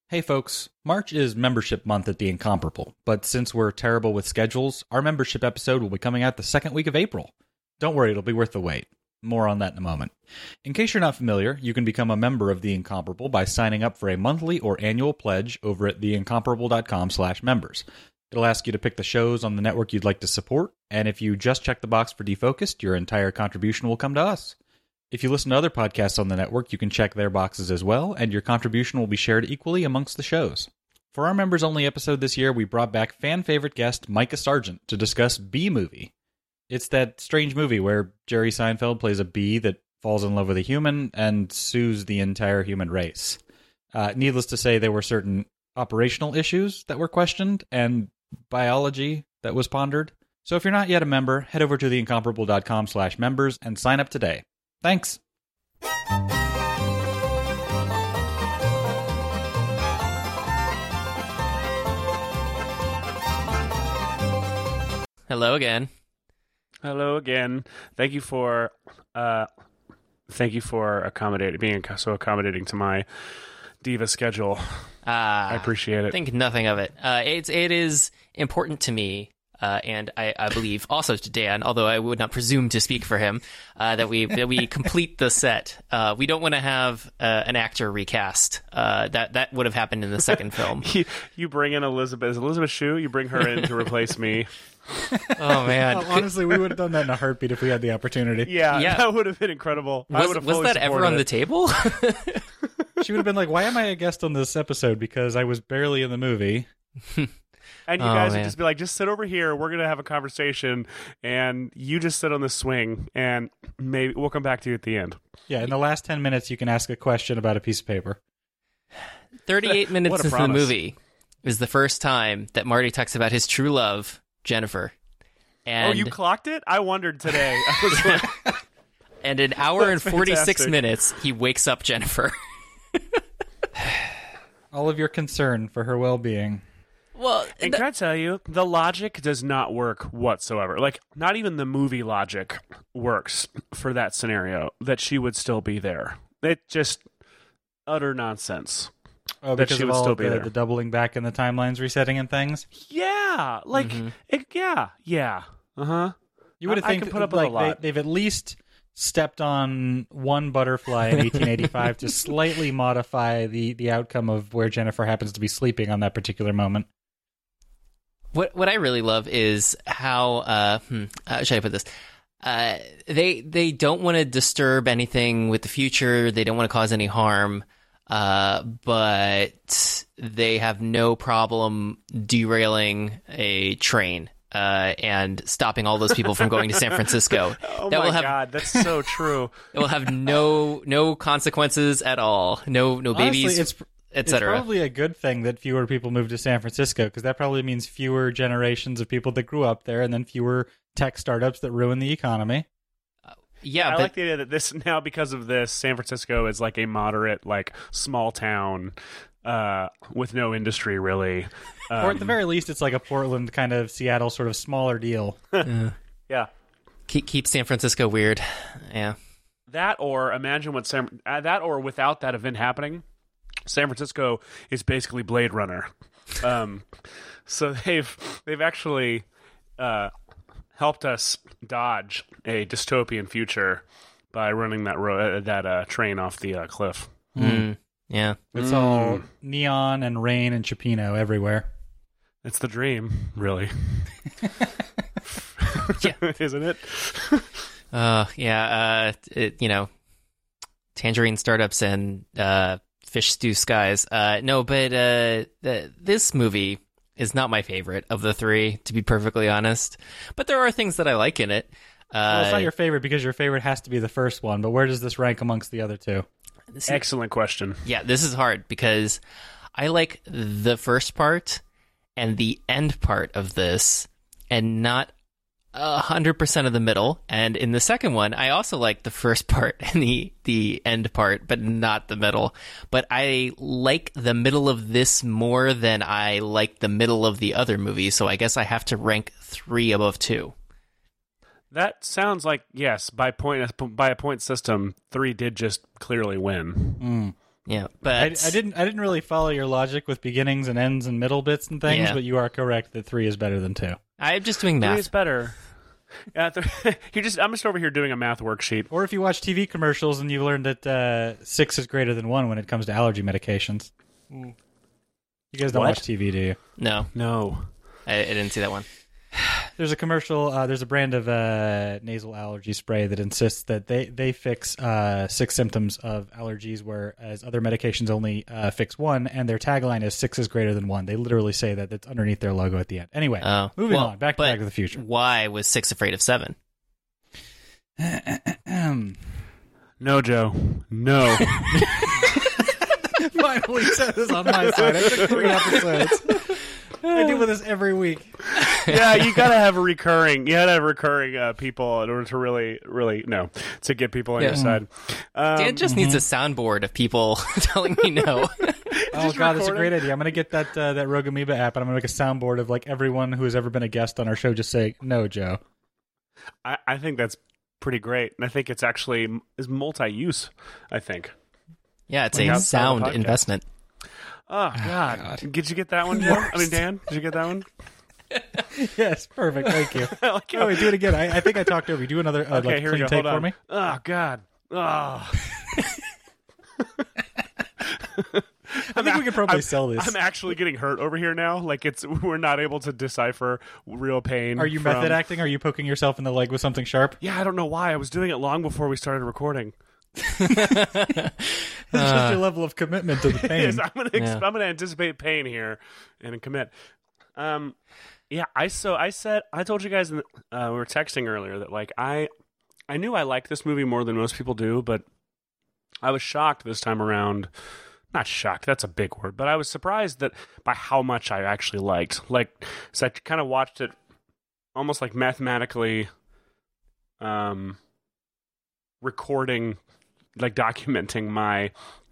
Hey folks, March is membership month at The Incomparable, but since we're terrible with schedules, our membership episode will be coming out the second week of April. Don't worry, it'll be worth the wait. More on that in a moment. In case you're not familiar, you can become a member of The Incomparable by signing up for a monthly or annual pledge over at theincomparable.com/members. It'll ask you to pick the shows on the network you'd like to support, and if you just check the box for Defocused, your entire contribution will come to us. If you listen to other podcasts on the network, you can check their boxes as well, and your contribution will be shared equally amongst the shows. For our members-only episode this year, we brought back fan-favorite guest Micah Sargent to discuss Bee-Movie. It's that strange movie where Jerry Seinfeld plays a bee that falls in love with a human and sues the entire human race. Needless to say, there were certain operational issues that were questioned and biology that was pondered. So if you're not yet a member, head over to theincomparable.com/members and sign up today. Thanks. Hello again. Hello again. Thank you for being so accommodating to my diva schedule. I appreciate it. Think nothing of it. It is important to me. And I believe also to Dan, although I would not presume to speak for him, that we complete the set. We don't want to have an actor recast. That would have happened in the second film. You bring in Elizabeth Shue. You bring her in to replace me. Oh man! Well, honestly, we would have done that in a heartbeat if we had the opportunity. Yeah. That would have been incredible. Was that ever on the table? She would have been like, "Why am I a guest on this episode? Because I was barely in the movie." And you guys would just be like, just sit over here. We're going to have a conversation, and you just sit on the swing, and maybe we'll come back to you at the end. Yeah, in the last 10 minutes, you can ask a question about a piece of paper. 38 minutes into the movie is the first time that Marty talks about his true love, Jennifer. And you clocked it? I wondered today. I was like, and an hour and 46 minutes, he wakes up Jennifer. All of your concern for her well-being. Well, and can I tell you, the logic does not work whatsoever. Like, not even the movie logic works for that scenario, that she would still be there. It just utter nonsense. Oh, because of all the doubling back and the timelines resetting and things? Yeah. Like, yeah. Uh-huh. You would have think put up with a lot. They've at least stepped on one butterfly in 1885 to slightly modify the outcome of where Jennifer happens to be sleeping on that particular moment. What I really love is how how should I put this? They don't want to disturb anything with the future. They don't want to cause any harm, but they have no problem derailing a train and stopping all those people from going to San Francisco. God, that's so true. It will have no consequences at all. No babies. Honestly, it's probably a good thing that fewer people move to San Francisco, because that probably means fewer generations of people that grew up there, and then fewer tech startups that ruin the economy. I like the idea that this now, because of this, San Francisco is like a moderate, like small town with no industry really. Or at the very least, it's like a Portland kind of Seattle sort of smaller deal. Yeah. Keep San Francisco weird. Yeah. That, or imagine what that, or without that event happening, San Francisco is basically Blade Runner. So they've actually helped us dodge a dystopian future by running that train off the cliff. Yeah. It's all neon and rain and Chipino everywhere. It's the dream, really. Isn't it? Tangerine startups and fish stew skies. This movie is not my favorite of the three, to be perfectly honest. But there are things that I like in it. Well, it's not your favorite because your favorite has to be the first one, but where does this rank amongst the other two? Excellent question. Yeah, this is hard because I like the first part and the end part of this, and not 100% of the middle. And in the second one, I also like the first part and the end part, but not the middle. But I like the middle of this more than I like the middle of the other movie, so I guess I have to rank 3 above 2. That sounds like, yes, by a point system, 3 did just clearly win. Yeah, but I didn't really follow your logic with beginnings and ends and middle bits and things, Yeah. but you are correct that 3 is better than 2. I'm just doing 3 math. is better. Yeah, I'm just over here doing a math worksheet. Or if you watch TV commercials and you learn that 6 is greater than 1 when it comes to allergy medications. You guys don't What? watch TV, do you? No, No. I didn't see that one. There's a commercial. There's a brand of nasal allergy spray that insists that they fix 6 symptoms of allergies, whereas other medications only fix 1. And their tagline is 6 is greater than 1. They literally say that. It's underneath their logo at the end. Anyway, Oh, moving well, on. Back to but Back to the Future. Why was 6 afraid of 7? No, Joe. No. Finally said this on my side. I took 3 episodes. I deal with this every week. Yeah, you gotta have recurring people in order to really to get people on your side. Dan just needs a soundboard of people telling me no. Oh god, that's a record great idea. I'm gonna get that Rogue Amoeba app, and I'm gonna make a soundboard of like everyone who has ever been a guest on our show just saying no, Joe. I think that's pretty great, and I think it's actually is multi-use. I think. Yeah, it's Like a outside of the sound podcast. investment. Oh God. Did you get that one, Joe? I mean, Dan, did you get that one? Yes, perfect. Thank you. I like Oh, wait, do it again. I think I talked over you. Do another Okay, like here we clean go. take Hold for on. me. Oh God. Oh. I think we could probably sell this. I'm actually getting hurt over here now. Like we're not able to decipher real pain. Are you from- method acting? Are you poking yourself in the leg with something sharp? Yeah, I don't know why. I was doing it long before we started recording. It's just your level of commitment to the pain. Yes, I'm gonna anticipate pain here and commit. Yeah, I told you guys we were texting earlier that like I knew I liked this movie more than most people do, but I was shocked this time around. Not shocked, that's a big word, but I was surprised by how much I actually liked. Like, so I kind of watched it almost like mathematically, recording, like documenting my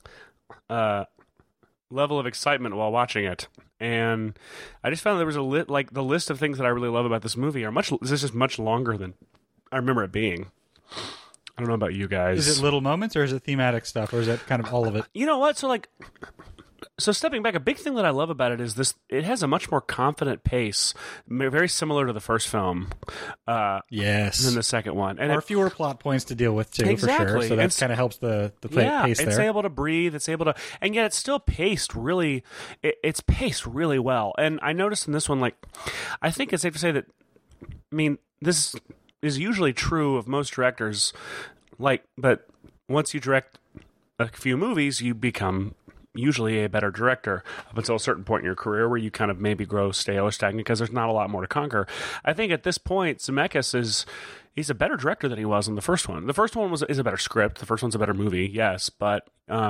level of excitement while watching it. And I just found there was the list of things that I really love about this movie this is much longer than I remember it being. I don't know about you guys. Is it little moments or is it thematic stuff or is it kind of all of it? You know what? So stepping back, a big thing that I love about it is it has a much more confident pace, very similar to the first film. Yes. Than the second one. And or fewer plot points to deal with too, Exactly. for sure. So that It's- kind of helps the yeah, pace it's there. able to breathe. It's able to, and yet it's still paced really. It's paced really well. And I noticed in this one, like, I think it's safe to say that. I mean, this is usually true of most directors. But once you direct a few movies, you become usually a better director up until a certain point in your career where you kind of maybe grow stale or stagnant because there's not a lot more to conquer. I think at this point, Zemeckis he's a better director than he was in the first one. The first one is a better script. The first one's a better movie, yes, but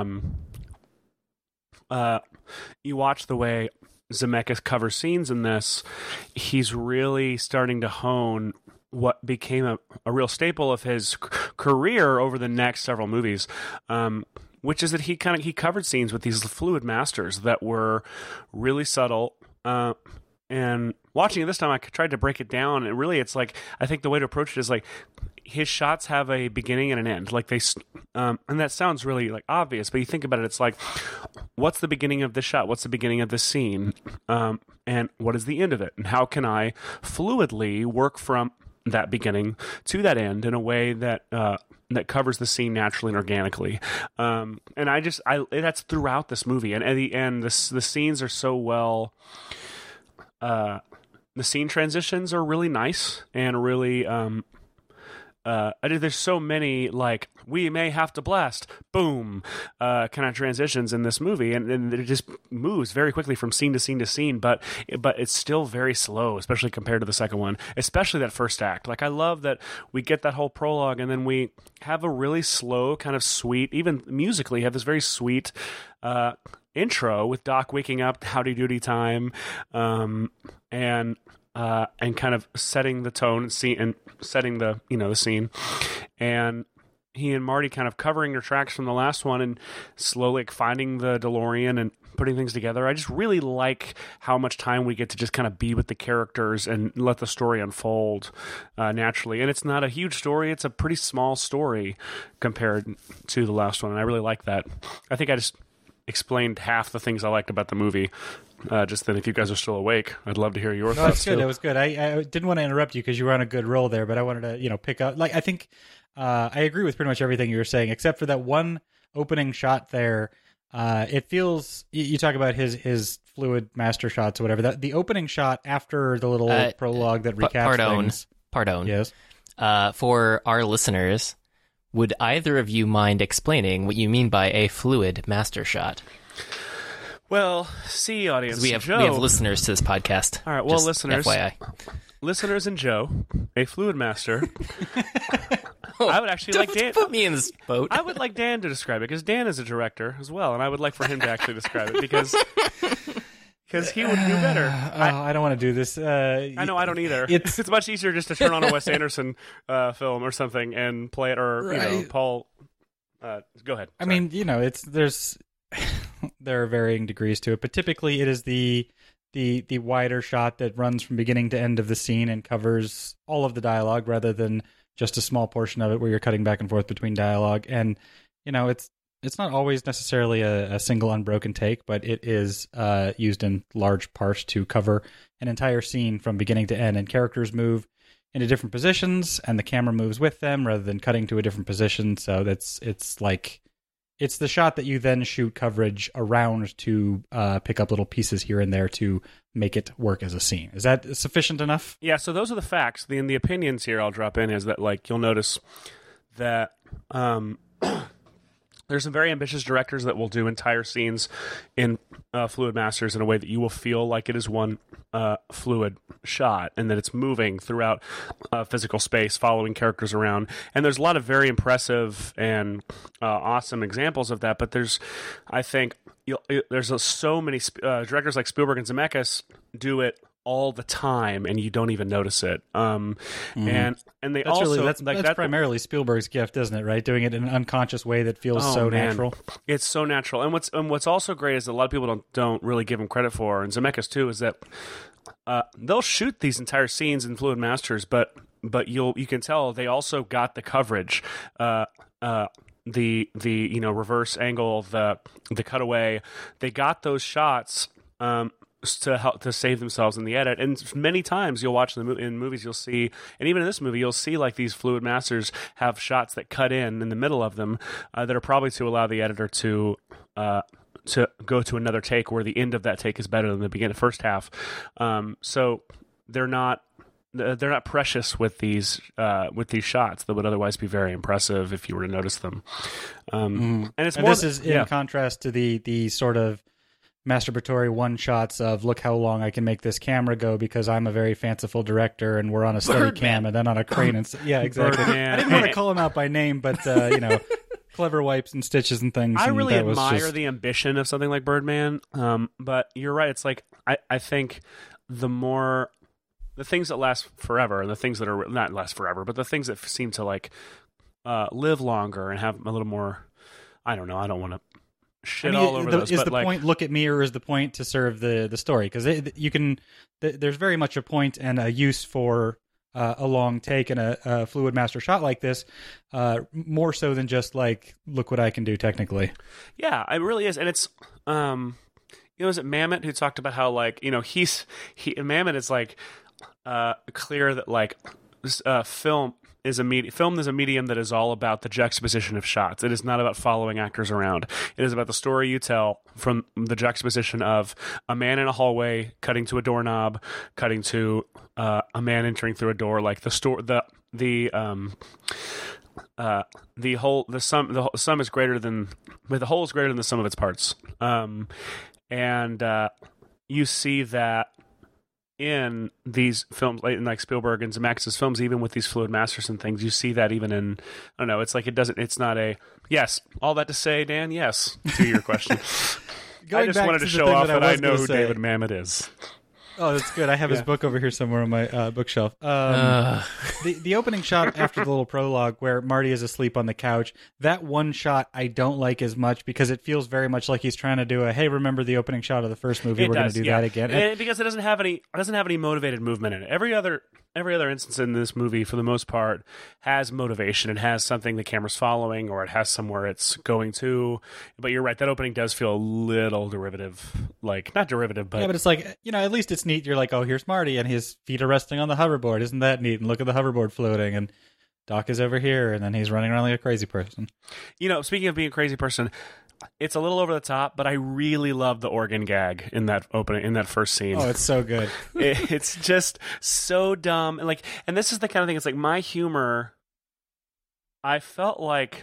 you watch the way Zemeckis covers scenes in this, he's really starting to hone what became a real staple of his career over the next several movies, which is that he covered scenes with these fluid masters that were really subtle. And watching it this time, I tried to break it down, and really, it's like I think the way to approach it is like his shots have a beginning and an end. Like and that sounds really like obvious, but you think about it, it's like, what's the beginning of this shot? What's the beginning of this scene? And what is the end of it? And how can I fluidly work from that beginning to that end in a way that that covers the scene naturally and organically? And that's throughout this movie. And at the end, the scenes are so well. The scene transitions are really nice and really. There's so many like we may have to blast, boom, kind of transitions in this movie, and it just moves very quickly from scene to scene to scene. But it's still very slow, especially compared to the second one, especially that first act. Like I love that we get that whole prologue, and then we have a really slow, kind of sweet, even musically, have this very sweet intro with Doc waking up, howdy doody time, and kind of setting the tone and setting the the scene, and he and Marty kind of covering their tracks from the last one and slowly finding the DeLorean and putting things together. I just really like how much time we get to just kind of be with the characters and let the story unfold naturally. And it's not a huge story; it's a pretty small story compared to the last one, and I really like that. I think I just explained half the things I liked about the movie. Just then, if you guys are still awake, I'd love to hear your No, thoughts. that's good. too. That was good. I didn't want to interrupt you because you were on a good roll there, but I wanted to pick up. Like I think I agree with pretty much everything you were saying, except for that one opening shot there. It feels you talk about his fluid master shots or whatever. That the opening shot after the little prologue that recaps things. Pardon. Yes. For our listeners, would either of you mind explaining what you mean by a fluid master shot? Well, see, audience, We have Joe. listeners to this podcast. All right, well, Just listeners. FYI. Listeners and Joe, a fluid master. I would actually like Dan. Put me in this boat. I would like Dan to describe it because Dan is a director as well, and I would like for him to actually describe it because he would do better. I don't want to do this. I know I don't either. It's much easier just to turn on a Wes Anderson film or something and play it, or Right. Paul. Go ahead. I mean, there's there are varying degrees to it, but typically it is the wider shot that runs from beginning to end of the scene and covers all of the dialogue rather than just a small portion of it where you're cutting back and forth between dialogue. And it's not always necessarily a single unbroken take, but it is used in large part to cover an entire scene from beginning to end, and characters move into different positions and the camera moves with them rather than cutting to a different position. So it's the shot that you then shoot coverage around to pick up little pieces here and there to make it work as a scene. Is that sufficient enough? Yeah, so those are the facts. The opinions here I'll drop in is that, like, you'll notice that there's some very ambitious directors that will do entire scenes in fluid masters in a way that you will feel like it is one fluid shot and that it's moving throughout physical space, following characters around. And there's a lot of very impressive and awesome examples of that. But there's so many directors like Spielberg and Zemeckis do it all the time, and you don't even notice it. And they That's also that's primarily Spielberg's gift, isn't it? Right, doing it in an unconscious way that feels so man. natural. It's so natural. And what's also great is that a lot of people don't really give him credit for, and Zemeckis too, is that they'll shoot these entire scenes in Fluid Masters, but you can tell they also got the coverage. The reverse angle, the cutaway, they got those shots to help to save themselves in the edit. And many times you'll watch in movies, you'll see, and even in this movie, you'll see like these fluid masters have shots that cut in the middle of them that are probably to allow the editor to go to another take where the end of that take is better than the first half. So they're not precious with these shots that would otherwise be very impressive if you were to notice them. And this is in contrast to the sort of masturbatory one shots of look how long I can make this camera go because I'm a very fanciful director and we're on a steady cam and then on a crane and yeah, exactly. Birdman. I didn't want to call him out by name, but clever wipes and stitches and things. I and really that was admire just... the ambition of something like Birdman. But you're right. It's like I think the things that last forever and the things that are not last forever, but the things that seem to like live longer and have a little more. I don't know. I don't want to shit all over those. Is but the like, point look at me, or is the point to serve the story? Because you can. There's very much a point and a use for a long take and a fluid master shot like this, more so than just like look what I can do technically. Yeah, it really is, and it's is it Mamet who talked about how like Mamet is like clear that like film is a medium that is all about the juxtaposition of shots. It is not about following actors around. It is about the story you tell from the juxtaposition of a man in a hallway cutting to a doorknob, cutting to a man entering through a door. Like the sum is greater than the whole is greater than the sum of its parts. And you see that in these films, like Spielberg and Zemeckis' films, even with these fluid masters and things, you see that even in, I don't know, it's like it's not a, yes, all that to say, Dan, yes, to your question. I just wanted to show off that I know who David Mamet is. Oh, that's good. I have his book over here somewhere on my bookshelf. The opening shot after the little prologue where Marty is asleep on the couch, that one shot I don't like as much because it feels very much like he's trying to do a, hey, remember the opening shot of the first movie? We're going to do that again. Because it doesn't have any motivated movement in it. Every other instance in this movie, for the most part, has motivation. It has something the camera's following, or it has somewhere it's going to. But you're right, that opening does feel a little derivative. Like, not derivative, but... Yeah, but it's like, at least it's neat. You're like, oh, here's Marty, and his feet are resting on the hoverboard. Isn't that neat? And look at the hoverboard floating, and Doc is over here, and then he's running around like a crazy person. Speaking of being a crazy person... It's a little over the top, but I really love the organ gag in that first scene. Oh, it's so good. It's just so dumb. And this is the kind of thing, it's like my humor, I felt like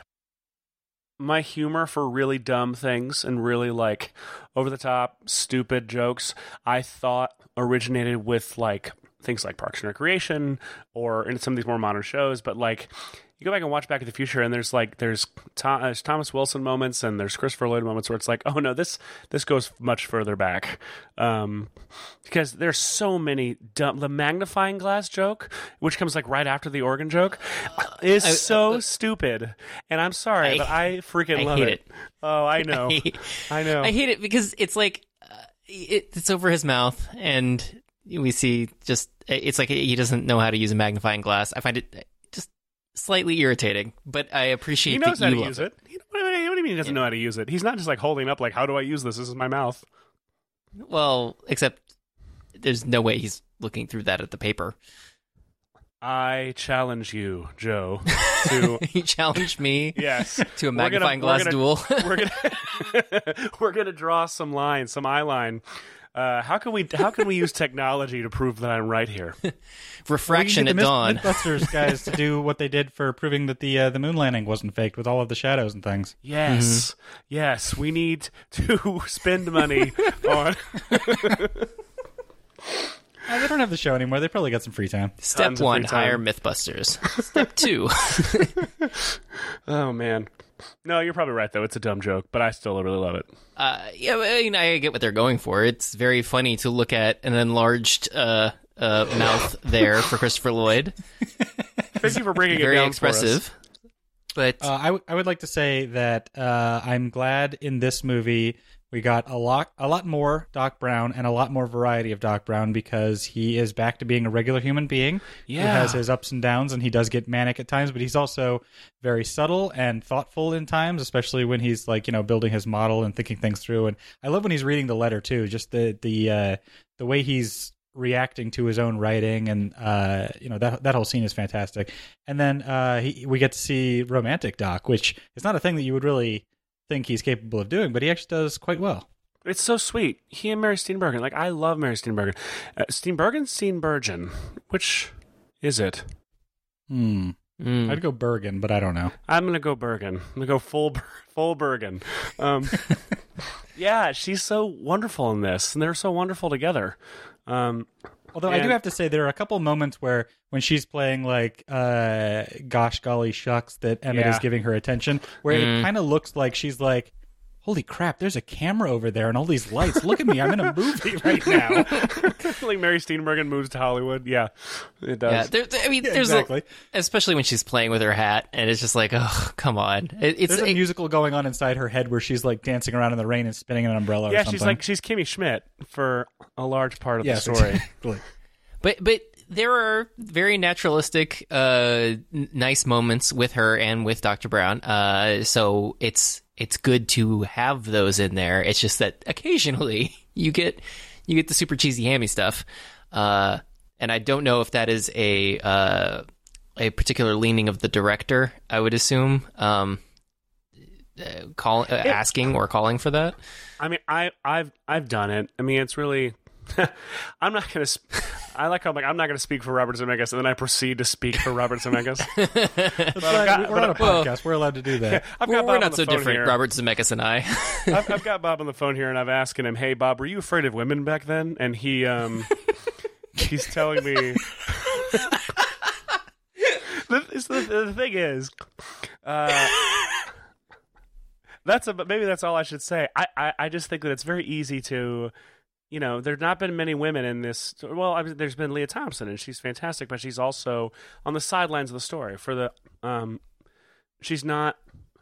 my humor for really dumb things and really like over the top, stupid jokes, I thought originated with like things like Parks and Recreation or in some of these more modern shows, but like you go back and watch Back to the Future, and there's Thomas Wilson moments and there's Christopher Lloyd moments where it's like, oh no, this goes much further back, because there's so many dumb. The magnifying glass joke, which comes like right after the organ joke, is so stupid. And I'm sorry, but I freaking love it. Oh, I know, I know. I hate it because it's like it's over his mouth, and we see it's like he doesn't know how to use a magnifying glass. I find it slightly irritating, but I appreciate he knows that how to use it. What do you mean he doesn't know how to use it? He's not just like holding up like, how do I use this? This is my mouth. Well, except there's no way he's looking through that at the paper. I challenge you, Joe, to... You challenged me yes. to a magnifying glass duel. We're gonna draw some lines, some eye line. How can we use technology to prove that I'm right here? Refraction at dawn. Mythbusters guys to do what they did for proving that the moon landing wasn't faked with all of the shadows and things. Yes, yes, we need to spend money on. They don't have the show anymore. They probably got some free time. Step 1, hire Mythbusters. Step 2. Oh man. No, you're probably right, though. It's a dumb joke, but I still really love it. Yeah, I get what they're going for. It's very funny to look at an enlarged mouth there for Christopher Lloyd. Thank you for bringing it very down expressive. For us. But I would like to say that I'm glad in this movie we got a lot more Doc Brown and a lot more variety of Doc Brown because he is back to being a regular human being who has his ups and downs, and he does get manic at times, but he's also very subtle and thoughtful in times, especially when he's like, building his model and thinking things through. And I love when he's reading the letter too, just the way he's reacting to his own writing, and that whole scene is fantastic. And then we get to see romantic Doc, which is not a thing that you would really think he's capable of doing, but he actually does quite well. It's so sweet. He and Mary Steenburgen. Like, I love Mary Steenburgen. Steenburgen? Which is it? I'd go Bergen, but I don't know. I'm going to go Bergen. I'm going to go full Bergen. Yeah, she's so wonderful in this, and they're so wonderful together. Although I do have to say there are a couple moments where when she's playing like gosh golly shucks that Emmett is giving her attention, where it kind of looks like she's like, holy crap, there's a camera over there and all these lights. Look at me, I'm in a movie right now. Like Mary Steenburgen moves to Hollywood. Yeah, it does. Yeah, there's exactly. Especially when she's playing with her hat, and it's just like, oh, come on. There's a musical going on inside her head where she's like dancing around in the rain and spinning an umbrella or something. She's Kimmy Schmidt for a large part of the story. Exactly. But there are very naturalistic, nice moments with her and with Dr. Brown. So it's good to have those in there. It's just that occasionally you get the super cheesy hammy stuff. And I don't know if that is a particular leaning of the director, I would assume, asking or calling for that. I mean, I've done it. I mean, it's really. I'm not going to. I like how I'm like, I'm not going to speak for Robert Zemeckis, and then I proceed to speak for Robert Zemeckis. We're on a podcast. We're allowed to do that. We're not so different, here. Robert Zemeckis and I. I've got Bob on the phone here, and I've asked him, "Hey, Bob, were you afraid of women back then?" And he's telling me. The thing is, maybe that's all I should say. I just think that it's very easy to. there's not been many women in this. Well, there's been Leah Thompson, and she's fantastic, but she's also on the sidelines of the story. She's not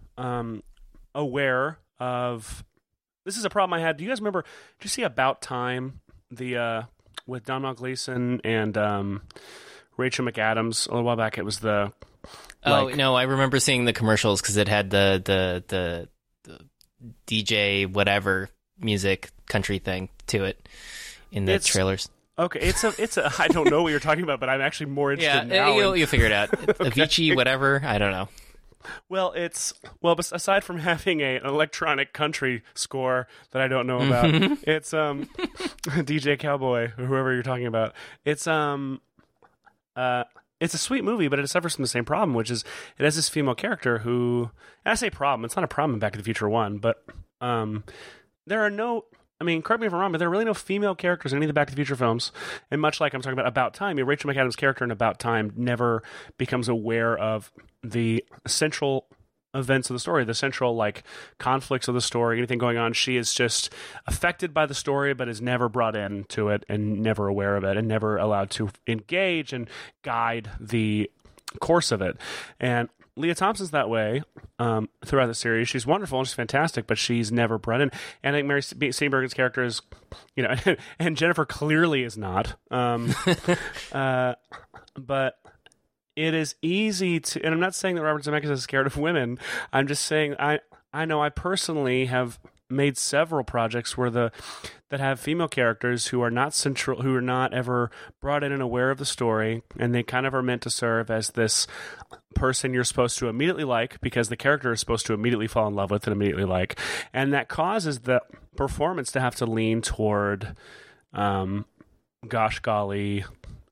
aware of. This is a problem I had. Do you guys remember? Did you see About Time? With Domhnall Gleeson and Rachel McAdams a little while back. It was the. No, I remember seeing the commercials because it had the DJ whatever music country thing to it in the trailers. Okay, it's a. I don't know what you're talking about, but I'm actually more interested now. You'll figure it out. Okay. Avicii, whatever. I don't know. Well, but aside from having an electronic country score that I don't know about, it's DJ Cowboy or whoever you're talking about. It's a sweet movie, but it suffers from the same problem, which is it has this female character who, and I say problem, it's not a problem in Back to the Future 1, but there are no. I mean, correct me if I'm wrong, but there are really no female characters in any of the Back to the Future films. And much like I'm talking about Time, Rachel McAdams' character in About Time never becomes aware of the central events of the story, the central conflicts of the story, anything going on. She is just affected by the story, but is never brought into it and never aware of it and never allowed to engage and guide the course of it. And Leah Thompson's that way throughout the series. She's wonderful and she's fantastic, but she's never brought in. And I think Mary Steenburgen's character is, and Jennifer clearly is not. But it is easy to, and I'm not saying that Robert Zemeckis is scared of women. I'm just saying I know I personally have made several projects that have female characters who are not central, who are not ever brought in and aware of the story, and they kind of are meant to serve as this person you're supposed to immediately like because the character is supposed to immediately fall in love with and immediately like, and that causes the performance to have to lean toward gosh golly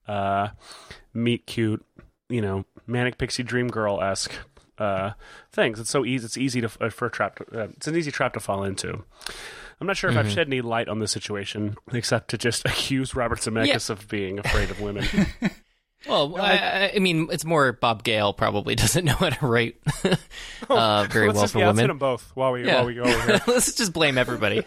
meet cute, manic pixie dream girl-esque things. It's so easy. It's easy to it's an easy trap to fall into. I'm not sure if I've shed any light on the situation except to just accuse Robert Zemeckis of being afraid of women. Well, I mean, it's more Bob Gale probably doesn't know how to write very well for women. Let's hit them both while we go over here. Let's just blame everybody.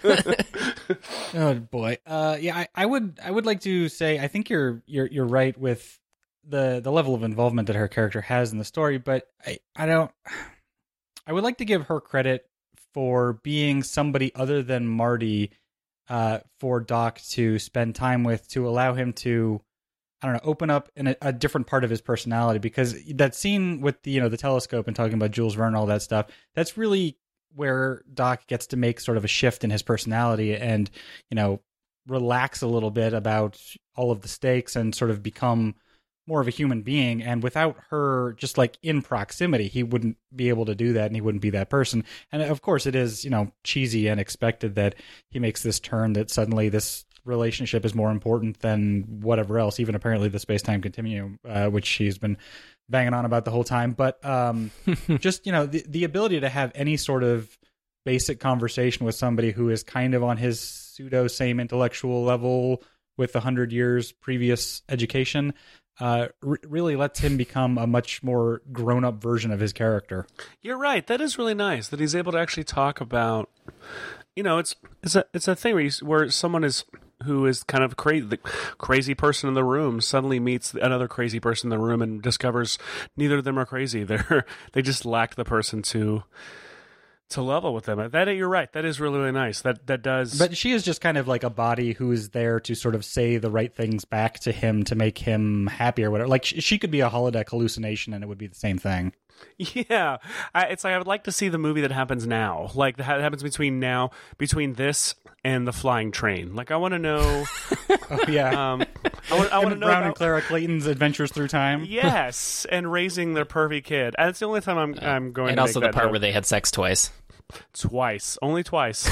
Oh boy, I would like to say I think you're right with the level of involvement that her character has in the story, but I would like to give her credit for being somebody other than Marty for Doc to spend time with, to allow him to, open up in a different part of his personality, because that scene with the telescope and talking about Jules Verne, all that stuff, that's really where Doc gets to make sort of a shift in his personality and, relax a little bit about all of the stakes and sort of become more of a human being. And without her just in proximity, he wouldn't be able to do that and he wouldn't be that person. And of course it is, cheesy and expected that he makes this turn that suddenly this relationship is more important than whatever else, even apparently the space-time continuum, which she's been banging on about the whole time. But just, the ability to have any sort of basic conversation with somebody who is kind of on his pseudo same intellectual level with 100 years previous education really lets him become a much more grown-up version of his character. You're right. That is really nice that he's able to actually talk about, it's a thing where someone who is kind of the crazy person in the room suddenly meets another crazy person in the room and discovers neither of them are crazy. They just lack the person to level with them. You're right. That is really, really nice. That does. But she is just kind of like a body who is there to sort of say the right things back to him to make him happy or whatever. Like she could be a holodeck hallucination and it would be the same thing. Yeah, it's like I would like to see the movie that happens now, like that happens between this and The Flying Train. Like I want to know. Oh yeah. I want to know Brown and Clara Clayton's adventures through time. Yes, and raising their pervy kid. And it's the only time I'm going. And to also make the part note. where they had sex twice. Only twice.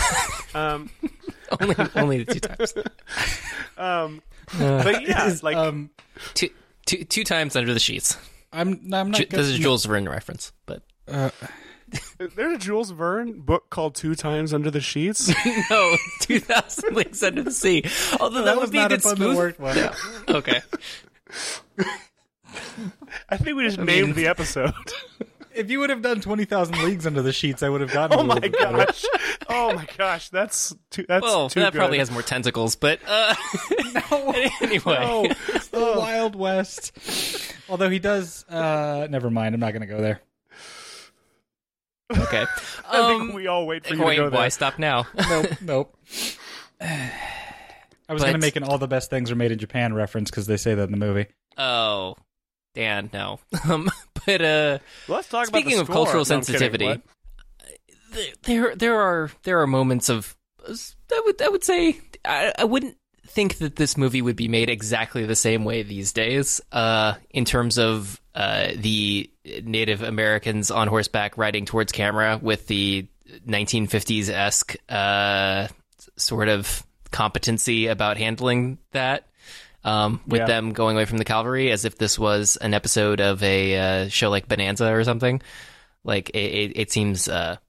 only the 2 times. But yeah, two times under the sheets. I'm not. This is a Jules Verne reference, but there's a Jules Verne book called 2 Times Under the Sheets. No, 2000 Leagues Under the Sea. Although that would be a good smooth. Yeah. Okay. I think we just named the episode. If you would have done 20,000 Leagues Under the Sheets, I would have gotten. Oh my gosh! Oh my gosh! That's too. That good. Probably has more tentacles, but anyway, no, it's the Wild West. Although he does. Never mind. I'm not going to go there. Okay. I think we all wait for you to go there. Why stop now? Nope. I was going to make an "All the Best Things Are Made in Japan" reference because they say that in the movie. Oh, Dan, no. But let's talk speaking about the of score. cultural No, sensitivity, there are moments of I would say I wouldn't think that this movie would be made exactly the same way these days. In terms of the Native Americans on horseback riding towards camera with the 1950s-esque sort of competency about handling that. With them going away from the cavalry as if this was an episode of a show like Bonanza or something. Like, it seems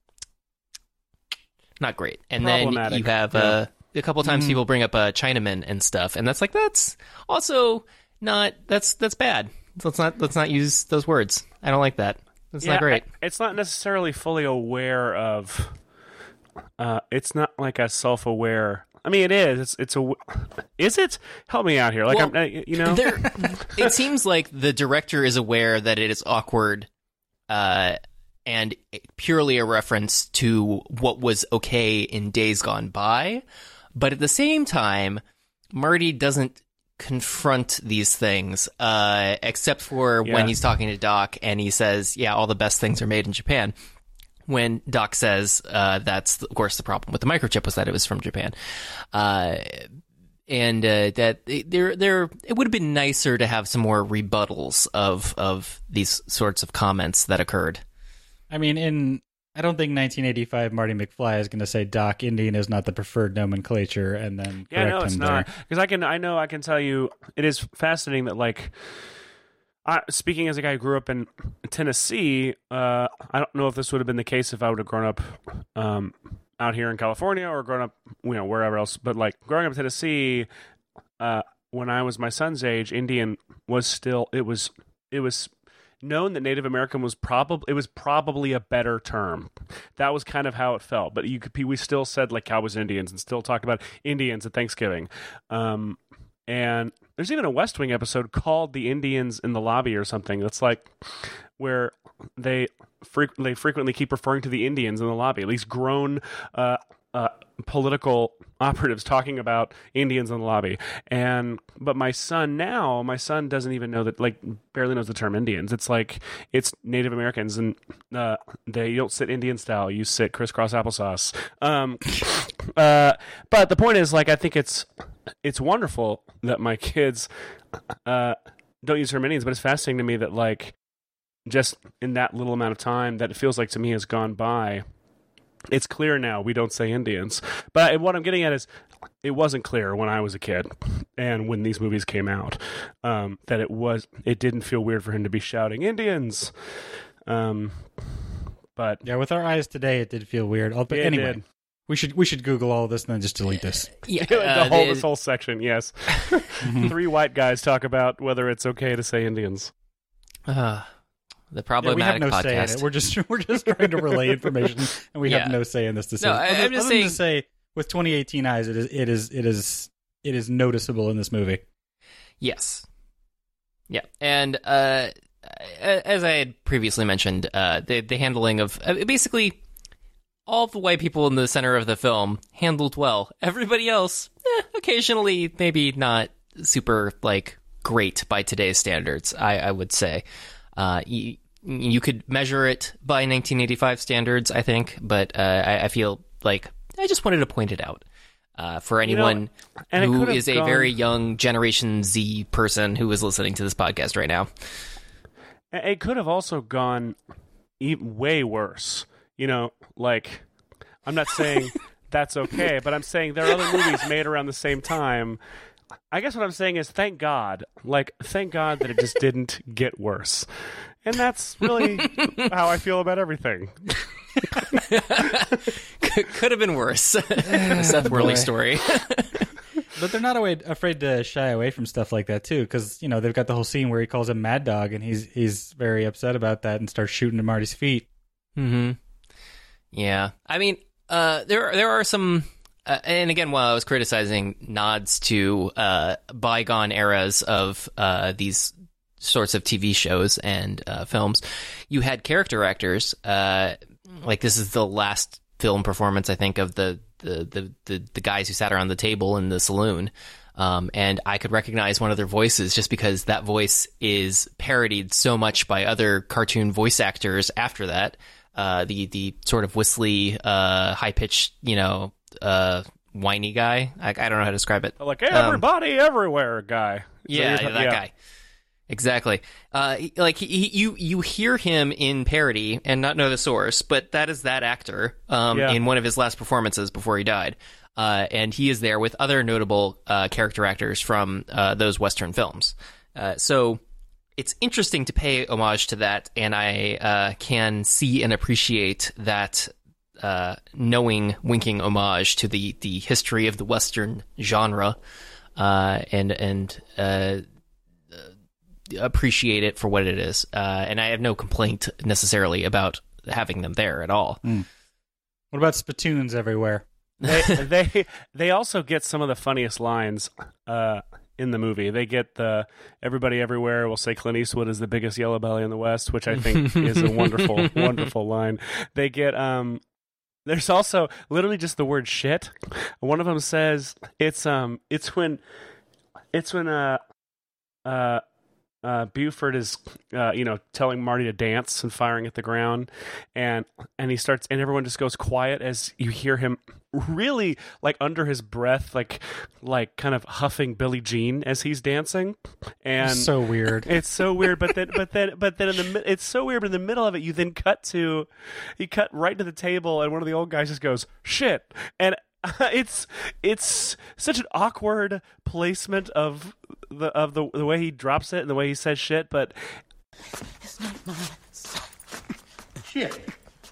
not great. And then you have a couple times people bring up Chinamen and stuff, and that's also not that's bad. Let's not use those words. I don't like that. That's not great. It's not necessarily fully aware of. It's not like a self-aware. I mean, it is. Is it? Help me out here. Like, well, it seems like the director is aware that it is awkward, and purely a reference to what was okay in days gone by. But at the same time, Marty doesn't confront these things, except for when he's talking to Doc and he says, "Yeah, all the best things are made in Japan." When Doc says that's, of course, the problem with the microchip was that it was from Japan. And that it would have been nicer to have some more rebuttals of these sorts of comments that occurred. I mean, I don't think 1985 Marty McFly is going to say Doc, Indian is not the preferred nomenclature, and then correct it's him not. there. Because I can tell you, it is fascinating that, like, speaking as a guy who grew up in Tennessee, I don't know if this would have been the case if I would have grown up out here in California or grown up, wherever else. But, like, growing up in Tennessee, when I was my son's age, Indian was still it was known that Native American was probably a better term. That was kind of how it felt. But we still said, like, Cowboys and Indians, and still talked about Indians at Thanksgiving. And there's even a West Wing episode called "The Indians in the Lobby" or something. That's like where they frequently keep referring to the Indians in the lobby. At least grown political operatives talking about Indians in the lobby. But my son doesn't even know that, like, barely knows the term Indians. It's like it's Native Americans, and they don't sit Indian style. You sit crisscross applesauce. But the point is, like, I think it's wonderful that my kids don't use term Indians, but it's fascinating to me that, like, just in that little amount of time that it feels like to me has gone by, it's clear now we don't say Indians. But what I'm getting at is it wasn't clear when I was a kid and when these movies came out that it didn't feel weird for him to be shouting Indians. But yeah, with our eyes today, it did feel weird. But anyway. Did. We should Google all this and then just delete this. Yeah, this whole section, yes. 3 white guys talk about whether it's okay to say Indians. The problematic we have no podcast. say in it. We're just trying to relay information, and we have no say in this decision. No, I'm just saying. To say, with 2018 eyes, it is noticeable in this movie. Yes. Yeah, and as I had previously mentioned, the handling of basically all the white people in the center of the film handled well. Everybody else, occasionally, maybe not super, like, great by today's standards, I would say. You could measure it by 1985 standards, I think, but I feel like I just wanted to point it out for anyone who is a very young Generation Z person who is listening to this podcast right now. It could have also gone way worse. Like, I'm not saying that's okay, but I'm saying there are other movies made around the same time. I guess what I'm saying is thank God that it just didn't get worse. And that's really how I feel about everything. Could have been worse. The Seth Worley story. But they're not afraid to shy away from stuff like that too, because they've got the whole scene where he calls him Mad Dog, and he's very upset about that and starts shooting at Marty's feet. Mm-hmm. Yeah, I mean, there are some, and again, while I was criticizing nods to bygone eras of these sorts of TV shows and films, you had character actors. Like this is the last film performance, I think, of the guys who sat around the table in the saloon. And I could recognize one of their voices just because that voice is parodied so much by other cartoon voice actors after that. The sort of whistly, high pitched, whiny guy. I don't know how to describe it. Like everybody, everywhere guy. That guy. Exactly. You hear him in parody and not know the source, but that is that actor in one of his last performances before he died. And he is there with other notable character actors from those Western films. So it's interesting to pay homage to that, and I can see and appreciate that knowing winking homage to the history of the Western genre, and appreciate it for what it is. And I have no complaint necessarily about having them there at all. What about spittoons everywhere? They also get some of the funniest lines in the movie. They get the everybody everywhere will say Clint Eastwood is the biggest yellow belly in the West, which I think is a wonderful, wonderful line. They get there's also literally just the word shit. One of them says it's when Buford is, telling Marty to dance and firing at the ground, and he starts, and everyone just goes quiet as you hear him really like under his breath, like kind of huffing Billie Jean as he's dancing, and it's so weird. It's so weird, but then it's so weird. But in the middle of it, you cut right to the table, and one of the old guys just goes shit, and it's such an awkward placement of the way he drops it and the way he says shit, but it's not my shit.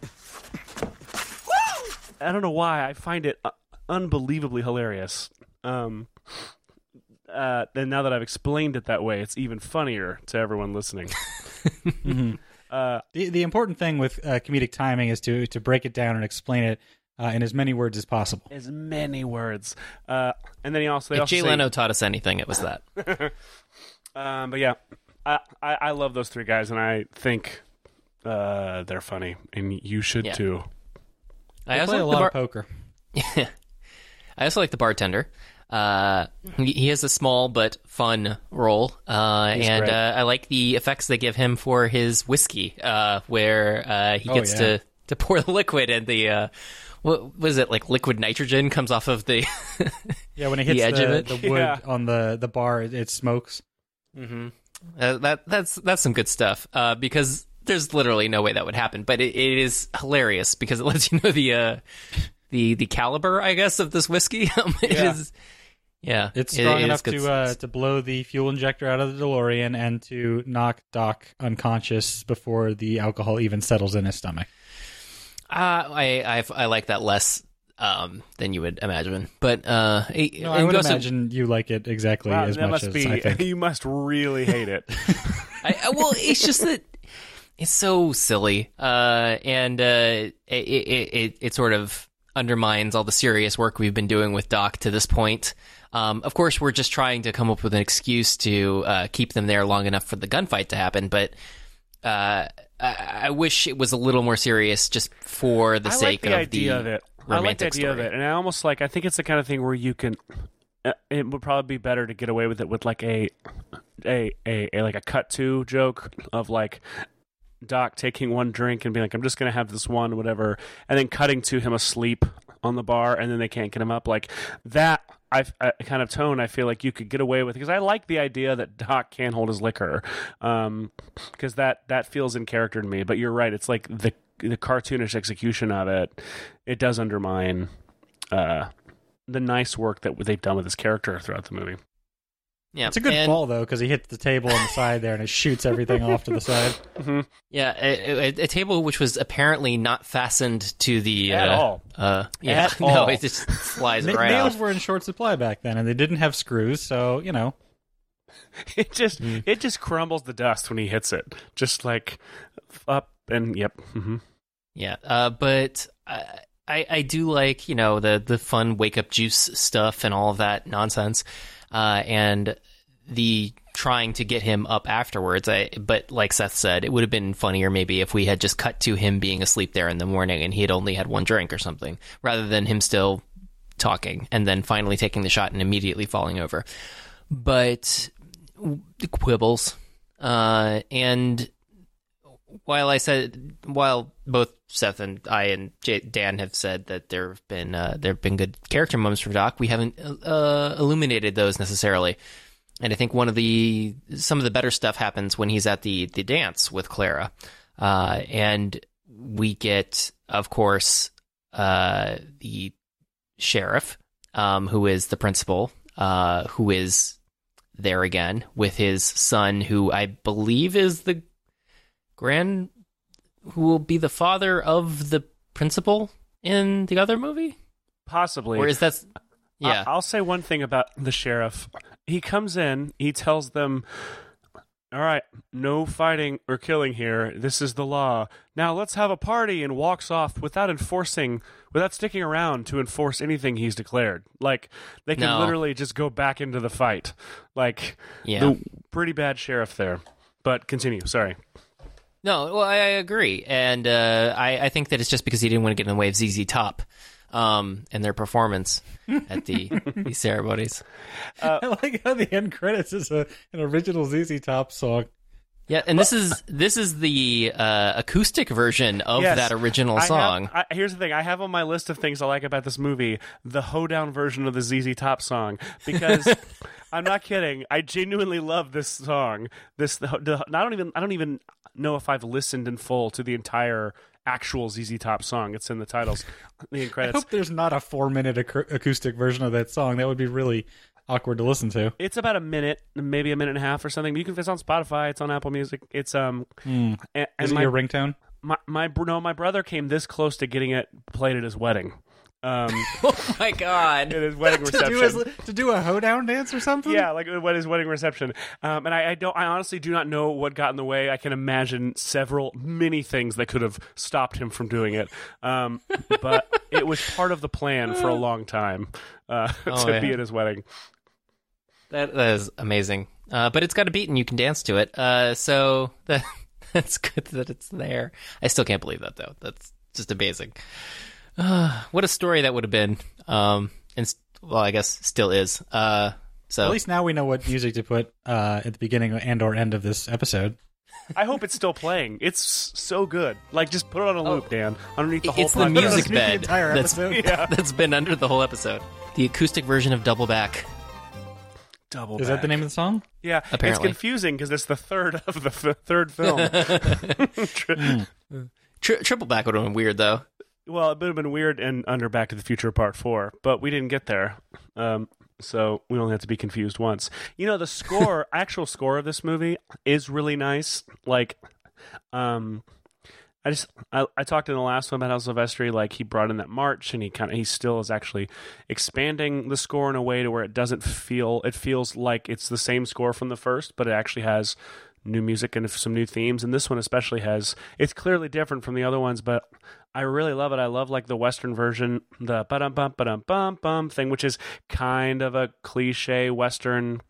I don't know why I find it unbelievably hilarious. And now that I've explained it that way, it's even funnier to everyone listening. Mm-hmm. The important thing with comedic timing is to break it down and explain it in as many words as possible. As many words. And then if Jay Leno taught us anything, it was that. But yeah, I love those three guys, and I think they're funny, and you should too. I also play a lot of poker. I also like the bartender. He has a small but fun role, and I like the effects they give him for his whiskey, where he gets to pour the liquid, and the what was it, like liquid nitrogen comes off of the when it hits the edge of it. The wood on the bar, it smokes. Mm-hmm. That's some good stuff, because there's literally no way that would happen, but it is hilarious because it lets you know the caliber, I guess, of this whiskey. It's strong enough to blow the fuel injector out of the DeLorean and to knock Doc unconscious before the alcohol even settles in his stomach. I like that less than you would imagine, but I would imagine you like it exactly as much as I think. You must really hate it. Well, it's just that it's so silly, and it sort of undermines all the serious work we've been doing with Doc to this point. Of course, we're just trying to come up with an excuse to keep them there long enough for the gunfight to happen, but I wish it was a little more serious just for the sake of the idea of it. I like the idea of it, and I think it's the kind of thing where you can. It would probably be better to get away with it with like a cut to joke of like Doc taking one drink and being like, I'm just going to have this one, whatever, and then cutting to him asleep on the bar, and then they can't get him up. Like that kind of tone, I feel like you could get away with, because I like the idea that Doc can't hold his liquor, because that feels in character to me. But you're right, it's like the cartoonish execution of it. It does undermine the nice work that they've done with his character throughout the movie. Yeah, It's a good fall, though, because he hits the table on the side there and it shoots everything off to the side. Yeah, a table which was apparently not fastened to the... At all. Yeah, At no, all. it just flies right Nails off. were in short supply back then, and they didn't have screws, so, It just crumbles the dust when he hits it. Just like up and yep. Mm-hmm. Yeah, but I do like, the fun wake-up juice stuff and all of that nonsense. And the trying to get him up afterwards. But like Seth said, it would have been funnier maybe if we had just cut to him being asleep there in the morning and he had only had one drink or something, rather than him still talking and then finally taking the shot and immediately falling over. But the quibbles, and while both Seth and I and Dan have said that there have been good character moments from Doc, we haven't illuminated those necessarily. And I think some of the better stuff happens when he's at the dance with Clara, and we get, of course, the sheriff, who is the principal, who is there again with his son, who I believe is who will be the father of the principal in the other movie? Possibly. Or is that... Yeah. I'll say one thing about the sheriff. He comes in, he tells them, all right, no fighting or killing here. This is the law. Now let's have a party, and walks off without sticking around to enforce anything he's declared. Like, they can literally just go back into the fight. Like, the pretty bad sheriff there. But continue, sorry. No, well, I agree. And I think that it's just because he didn't want to get in the way of ZZ Top and their performance at these ceremonies. I like how the end credits is an original ZZ Top song. Yeah, and this is the acoustic version of that original song. Here's the thing. I have on my list of things I like about this movie the hoedown version of the ZZ Top song, because I'm not kidding. I genuinely love this song. I don't even know if I've listened in full to the entire actual ZZ Top song. It's in the titles, the end credits. I hope there's not a 4-minute acoustic version of that song. That would be really awkward to listen to. It's about a minute, maybe a minute and a half or something. It's on Spotify. It's on Apple Music. It's Is it your ringtone? My brother came this close to getting it played at his wedding. Oh my god! At his wedding reception to do a hoedown dance or something. Yeah, like at his wedding reception. And I honestly do not know what got in the way. I can imagine many things that could have stopped him from doing it. But it was part of the plan for a long time to be at his wedding. That is amazing. But it's got a beat and you can dance to it. So that's good that it's there. I still can't believe that, though. That's just amazing. What a story that would have been. I guess still is. So at least now we know what music to put at the beginning and or end of this episode. I hope it's still playing. It's so good. Like, just put it on a loop, Dan, underneath the whole It's the music bed that's that's been under the whole episode. The acoustic version of Double Back. Double Is back. that the name of the song? Yeah, apparently. It's confusing because it's the third of the third film. Triple Back would have been weird, though. Well, it would have been weird and under Back to the Future Part 4, but we didn't get there. So we only have to be confused once. The actual score of this movie is really nice. Like, I talked in the last one about how Silvestri, like, he brought in that march, and he still is actually expanding the score in a way to where it feels like it's the same score from the first, but it actually has new music and some new themes. And this one especially it's clearly different from the other ones, but I really love it. I love, like, the Western version, the ba-dum-bum thing, which is kind of a cliche Western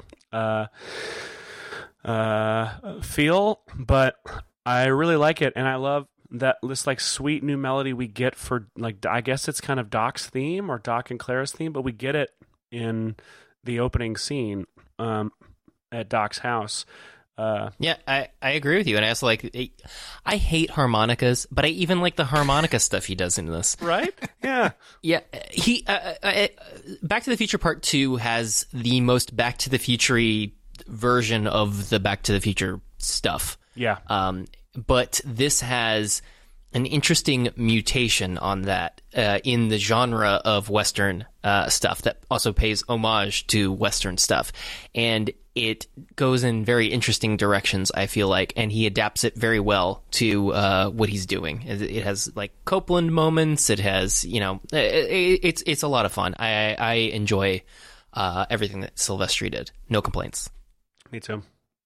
feel, but I really like it. And I love this, like, sweet new melody we get for, like, I guess it's kind of Doc's theme or Doc and Clara's theme, but we get it in the opening scene at Doc's house. Yeah, I agree with you, and I also I hate harmonicas, but I even like the harmonica stuff he does in this. Right? Yeah. Yeah, he Back to the Future Part 2 has the most Back to the Future version of the Back to the Future stuff. Yeah. But this has an interesting mutation on that in the genre of Western stuff that also pays homage to Western stuff, and it goes in very interesting directions, I feel like, and he adapts it very well to what he's doing. It has like Copeland moments. It has, it's a lot of fun. I enjoy everything that Silvestri did. No complaints. Me too.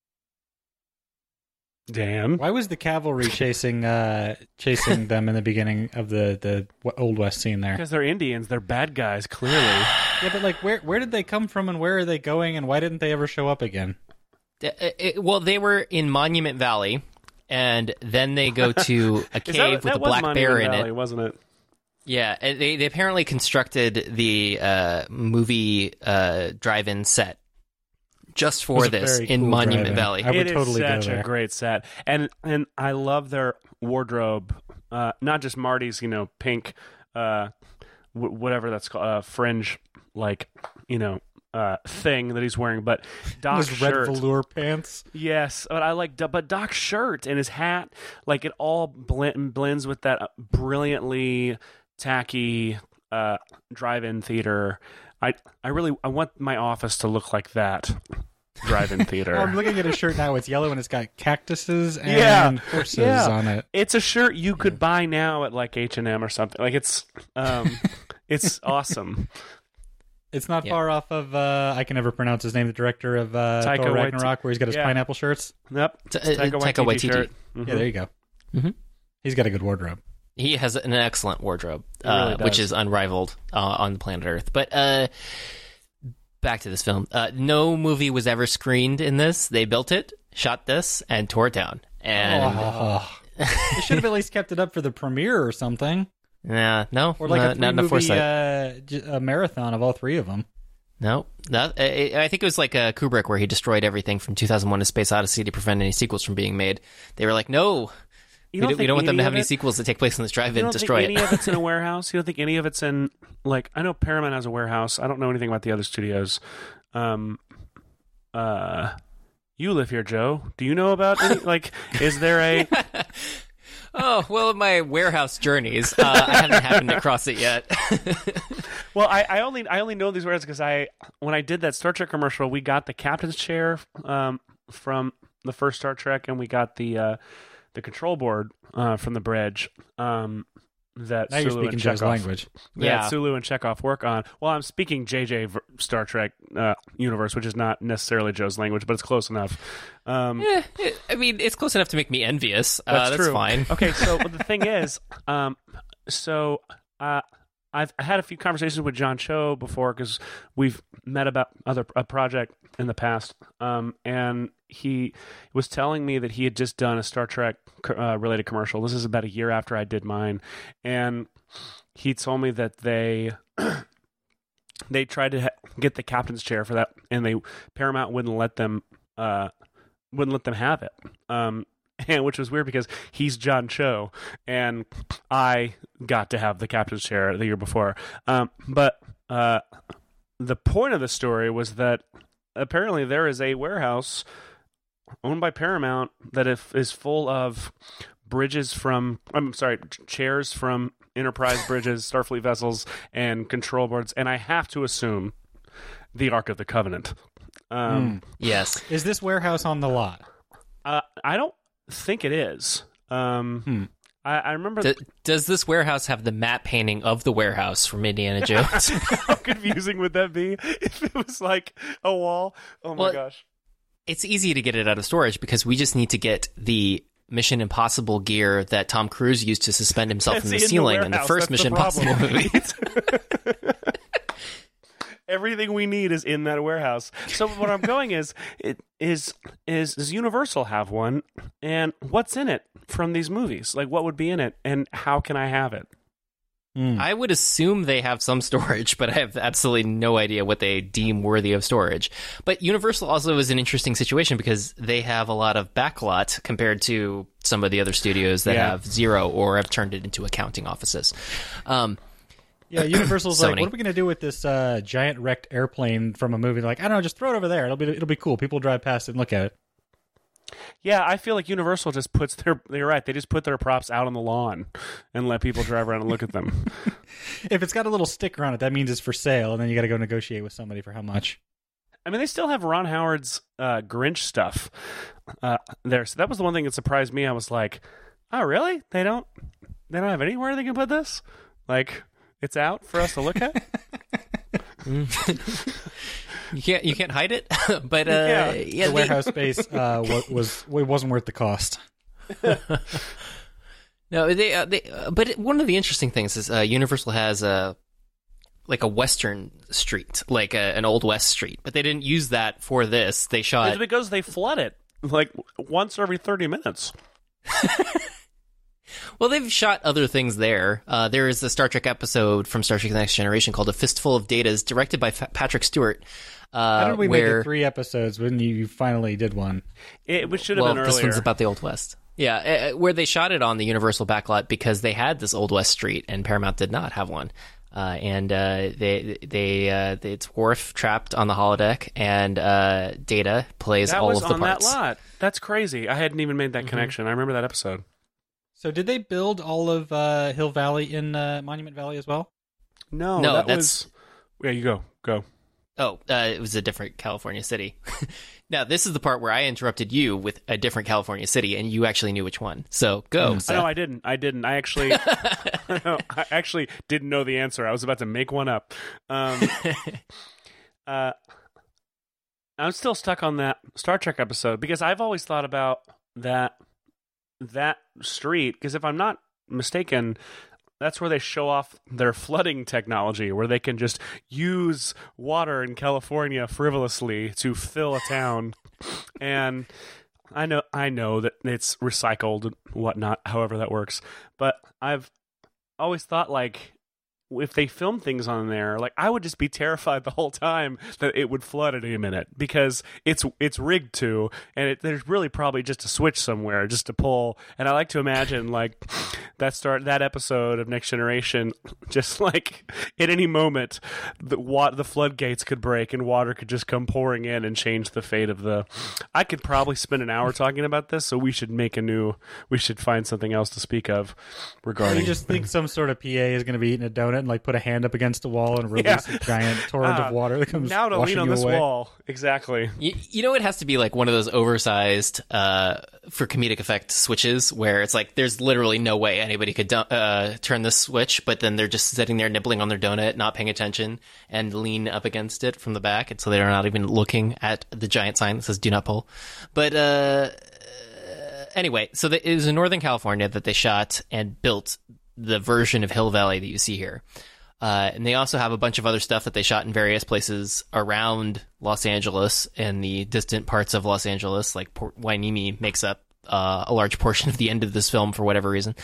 Dan, why was the cavalry chasing them in the beginning of the Old West scene there? Because they're Indians. They're bad guys, clearly. Yeah, but like, where did they come from, and where are they going, and why didn't they ever show up again? Well, they were in Monument Valley, and then they go to a cave with a black bear in it, wasn't it? Yeah, they apparently constructed the movie drive-in set just for this in cool Monument Valley. I would it totally is go such there. a great set, and I love their wardrobe. Not just Marty's, pink, whatever that's called, fringe, like thing that he's wearing, but Doc's Those shirt. red velour pants. Yes, but I like, but Doc's shirt and his hat, like it all blends with that brilliantly tacky drive-in theater. I want my office to look like that drive-in theater. I'm looking at his shirt now. It's yellow and it's got cactuses and horses on it. It's a shirt you could buy now at like H&M or something. Like it's awesome. It's not far off of I can never pronounce his name. The director of Thor Ragnarok, where he's got his pineapple shirts. Yep, Taika Waititi shirt. Mm-hmm. Yeah, there you go. Mm-hmm. He's got a good wardrobe. He has an excellent wardrobe, really which is unrivaled on planet Earth. But back to this film. No movie was ever screened in this. They built it, shot this, and tore it down. And they should have at least kept it up for the premiere or something. No, or like a not enough foresight. A marathon of all three of them. No, I think it was like Kubrick, where he destroyed everything from 2001: A Space Odyssey to prevent any sequels from being made. They were like, no. We don't want them to have any sequels that take place in this drive-in. Destroy it. You don't think any of it's in a warehouse? You don't think any of it's in, like, I know Paramount has a warehouse. I don't know anything about the other studios. You live here, Joe. Do you know about any, like, is there a... Oh, well, in my warehouse journeys, I haven't happened to cross it yet. Well, I only know these words because when I did that Star Trek commercial, we got the captain's chair from the first Star Trek, and we got the control board from the bridge that now you're Sulu speaking and Joe's Chekhov, language. that Sulu and Chekhov work on. Well, I'm speaking JJ Star Trek universe, which is not necessarily Joe's language, but it's close enough. I mean, it's close enough to make me envious. That's true. Fine. Okay, so but the thing is, I've had a few conversations with John Cho before because we've met about a project in the past, and he was telling me that he had just done a Star Trek related commercial. This is about a year after I did mine, and he told me that they tried to get the captain's chair for that, and Paramount wouldn't let them have it. And which was weird because he's John Cho, and I got to have the captain's chair the year before. But the point of the story was that apparently there is a warehouse owned by Paramount that is full of chairs from Enterprise bridges, Starfleet vessels, and control boards, and I have to assume the Ark of the Covenant. Yes. Is this warehouse on the lot? I don't think it is. I remember. Does this warehouse have the matte painting of the warehouse from Indiana Jones? How confusing would that be if it was like a wall? Oh my gosh. It's easy to get it out of storage because we just need to get the Mission Impossible gear that Tom Cruise used to suspend himself from the ceiling in the first Mission Impossible movie. Everything we need is in that warehouse. So what I'm going is does Universal have one? And what's in it from these movies? Like, what would be in it, and how can I have it? I would assume they have some storage, but I have absolutely no idea what they deem worthy of storage. But Universal also is an interesting situation because they have a lot of backlot compared to some of the other studios that have zero or have turned it into accounting offices. Yeah, Universal's like, what are we going to do with this giant wrecked airplane from a movie? They're like, I don't know, just throw it over there. It'll be cool. People will drive past it and look at it. Yeah, I feel like Universal just puts you're right, they just put their props out on the lawn and let people drive around and look at them. If it's got a little sticker on it, that means it's for sale, and then you got to go negotiate with somebody for how much. I mean, they still have Ron Howard's Grinch stuff there. So that was the one thing that surprised me. I was like, oh, really? They don't have anywhere they can put this? Like, it's out for us to look at? You can't hide it, but The warehouse space wasn't worth the cost. No, but one of the interesting things is Universal has a Western street, like an Old West street, but they didn't use that for this. They shot It's because they flood it like once every 30 minutes. Well, they've shot other things there. There is a Star Trek episode from Star Trek The Next Generation called A Fistful of Datas, directed by Patrick Stewart. How did we make it 3 episodes when you finally did one? It should have been earlier. This one's about the Old West. Yeah, where they shot it on the Universal backlot because they had this Old West street and Paramount did not have one. It's Worf trapped on the holodeck, and Data plays all of the parts. That was on that lot. That's crazy. I hadn't even made that connection. I remember that episode. So did they build all of Hill Valley in Monument Valley as well? No, that's... Yeah, you go. Oh, it was a different California city. Now, this is the part where I interrupted you with a different California city, and you actually knew which one. So, go. No, I didn't. I actually... I actually didn't know the answer. I was about to make one up. I'm still stuck on that Star Trek episode, because I've always thought about that street, because if I'm not mistaken, that's where they show off their flooding technology, where they can just use water in California frivolously to fill a town. And I know that it's recycled and whatnot, however that works. But I've always thought, like, if they film things on there, like, I would just be terrified the whole time that it would flood at any minute, because it's rigged to, and there's really probably just a switch somewhere just to pull. And I like to imagine, like, that episode of Next Generation, just like at any moment the floodgates could break and water could just come pouring in and change the fate of the... I could probably spend an hour talking about this, so we should find something else to speak of regarding... You just think some sort of PA is going to be eating a donut and like put a hand up against a wall and release a giant torrent of water that comes now to washing lean on you this away. wall. Exactly. You know, it has to be like one of those oversized for comedic effect switches where it's like there's literally no way anybody could turn this switch, but then they're just sitting there nibbling on their donut, not paying attention, and lean up against it from the back, and so they're not even looking at the giant sign that says "Do not pull." But anyway, so it was in Northern California that they shot and built the version of Hill Valley that you see here. And they also have a bunch of other stuff that they shot in various places around Los Angeles and the distant parts of Los Angeles, like Port Hueneme makes up a large portion of the end of this film for whatever reason.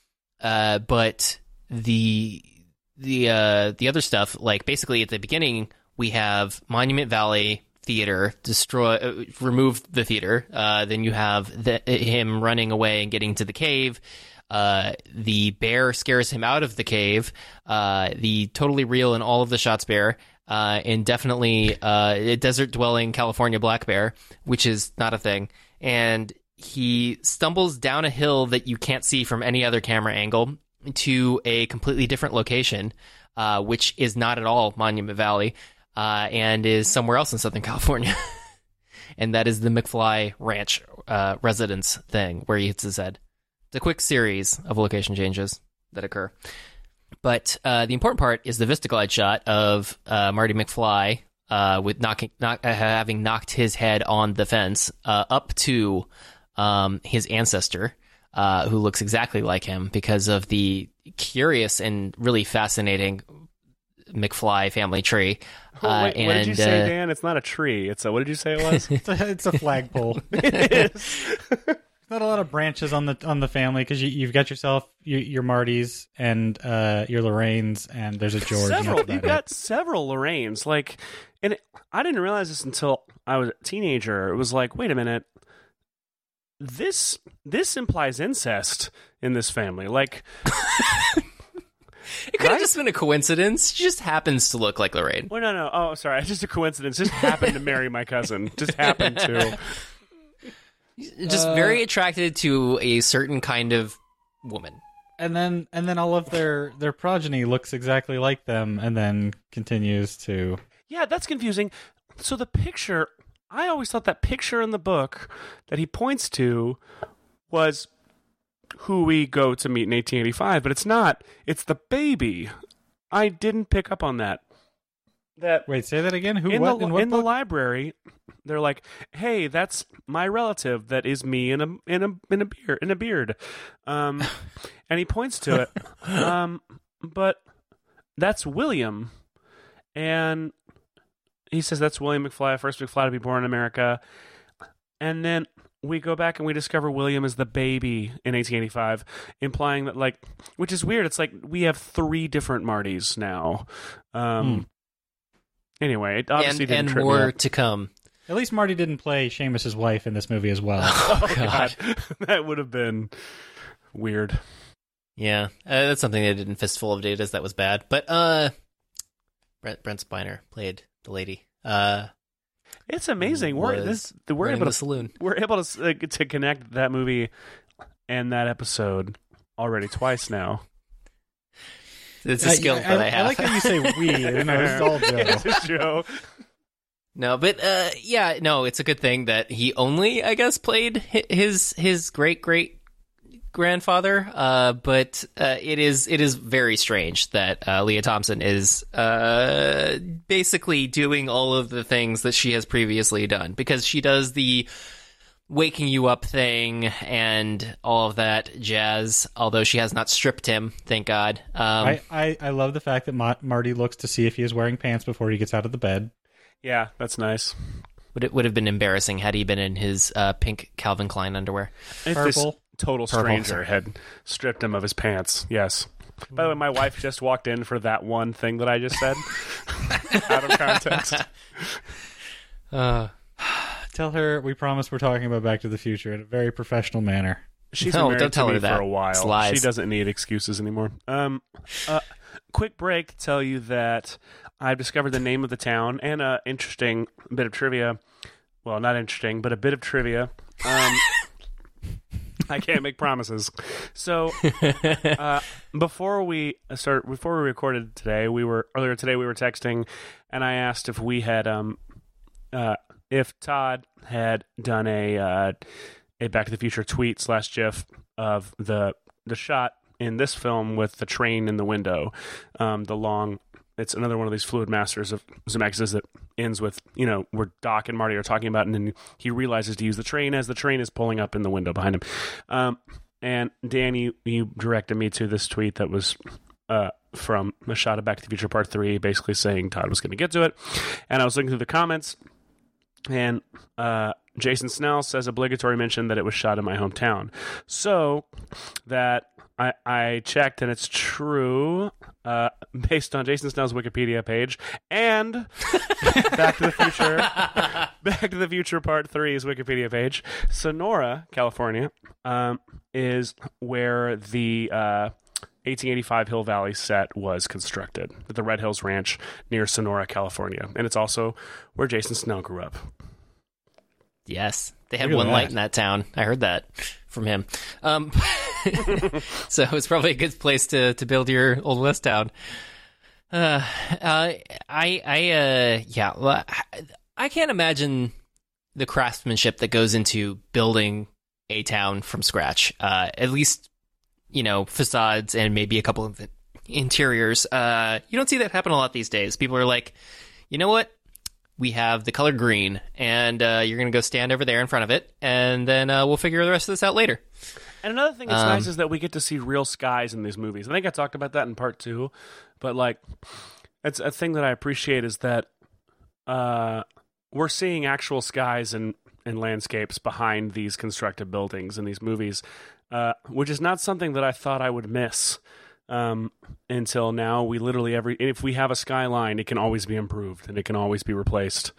But the other stuff, like basically at the beginning, we have Monument Valley Theater remove the theater. Then you have him running away and getting to the cave. The bear scares him out of the cave. The totally real in all of the shots bear, and definitely a desert-dwelling California black bear, which is not a thing. And he stumbles down a hill that you can't see from any other camera angle to a completely different location, which is not at all Monument Valley, and is somewhere else in Southern California. And that is the McFly Ranch residence thing, where he hits his head. It's a quick series of location changes that occur. But the important part is the VistaGlide shot of Marty McFly with having knocked his head on the fence up to his ancestor, who looks exactly like him because of the curious and really fascinating McFly family tree. What did you say, Dan? It's not a tree. What did you say it was? It's a flagpole. It is. Not a lot of branches on the family, because you've got yourself your Martys and your Lorraines, and there's a George. You've got several Lorraines. I didn't realize this until I was a teenager. It was like, wait a minute, this implies incest in this family. Like, it could have just been a coincidence. She just happens to look like Lorraine. Well, no. Oh, sorry, it's just a coincidence. Just happened to marry my cousin. Just happened to. Just very attracted to a certain kind of woman. And then all of their progeny looks exactly like them, and then continues to... Yeah, that's confusing. So the picture, I always thought that picture in the book that he points to was who we go to meet in 1885, but it's not. It's the baby. I didn't pick up on that. Wait, say that again. Who? In What? the In what in the book? library, they're like, "Hey, that's my relative. That is me in a beard." And he points to it. But that's William, and he says that's William McFly, first McFly to be born in America. And then we go back and we discover William is the baby in 1885, implying that, like, which is weird. It's like we have 3 different Martys now. Anyway, it obviously didn't and trip me more up. to come. At least Marty didn't play Seamus's wife in this movie as well. Oh, God. That would have been weird. Yeah, that's something they did in Fistful of Datas that was bad. But Brent Spiner played the lady. It's amazing. We're was able running the to saloon. we're able to connect that movie and that episode already twice now. It's a skill that I have. I like how you say we. It's all Joe. It's Joe. No, but yeah, no, it's a good thing that he only, I guess, played his great grandfather. But it is very strange that Leah Thompson is basically doing all of the things that she has previously done, because she does the waking you up thing and all of that jazz, although she has not stripped him, thank God. I love the fact that Marty looks to see if he is wearing pants before he gets out of the bed. Yeah, that's nice. It would have been embarrassing had he been in his pink Calvin Klein underwear. If this Purple. total stranger had stripped him of his pants, yes. By the way, my wife just walked in for that one thing that I just said. Out of context. Tell her we promise we're talking about Back to the Future in a very professional manner. She's No, been married don't tell to me her that. for a while. It's lies. She doesn't need excuses anymore. Quick break to tell you that I've discovered the name of the town and an interesting bit of trivia. Well, not interesting, but a bit of trivia. I can't make promises. So before we recorded today, earlier today we were texting, and I asked if we had if Todd had done a Back to the Future tweet / GIF of the shot in this film with the train in the window, it's another one of these Fluid Masters of Zemeckis that ends with, where Doc and Marty are talking about, and then he realizes to use the train as the train is pulling up in the window behind him. And Dan, you directed me to this tweet that was from a shot of Back to the Future Part 3, basically saying Todd was going to get to it. And I was looking through the comments, and Jason Snell says obligatory mention that it was shot in my hometown. So that I checked, and it's true, based on Jason Snell's Wikipedia page, and Back to the Future Part 3's Wikipedia page. Sonora, California, is where the 1885 Hill Valley set was constructed, at the Red Hills Ranch near Sonora, California. And it's also where Jason Snell grew up. Yes, they had Look at one that. light in that town. I heard that from him. So it's probably a good place to build your Old West town. I can't imagine the craftsmanship that goes into building a town from scratch. At least, facades and maybe a couple of interiors. You don't see that happen a lot these days. People are like, you know what? We have the color green, and you're going to go stand over there in front of it, and then we'll figure the rest of this out later. And another thing that's nice is that we get to see real skies in these movies. I think I talked about that in part 2, but it's a thing that I appreciate is that we're seeing actual skies and landscapes behind these constructed buildings in these movies, which is not something that I thought I would miss. Until now, we literally if we have a skyline, it can always be improved and it can always be replaced.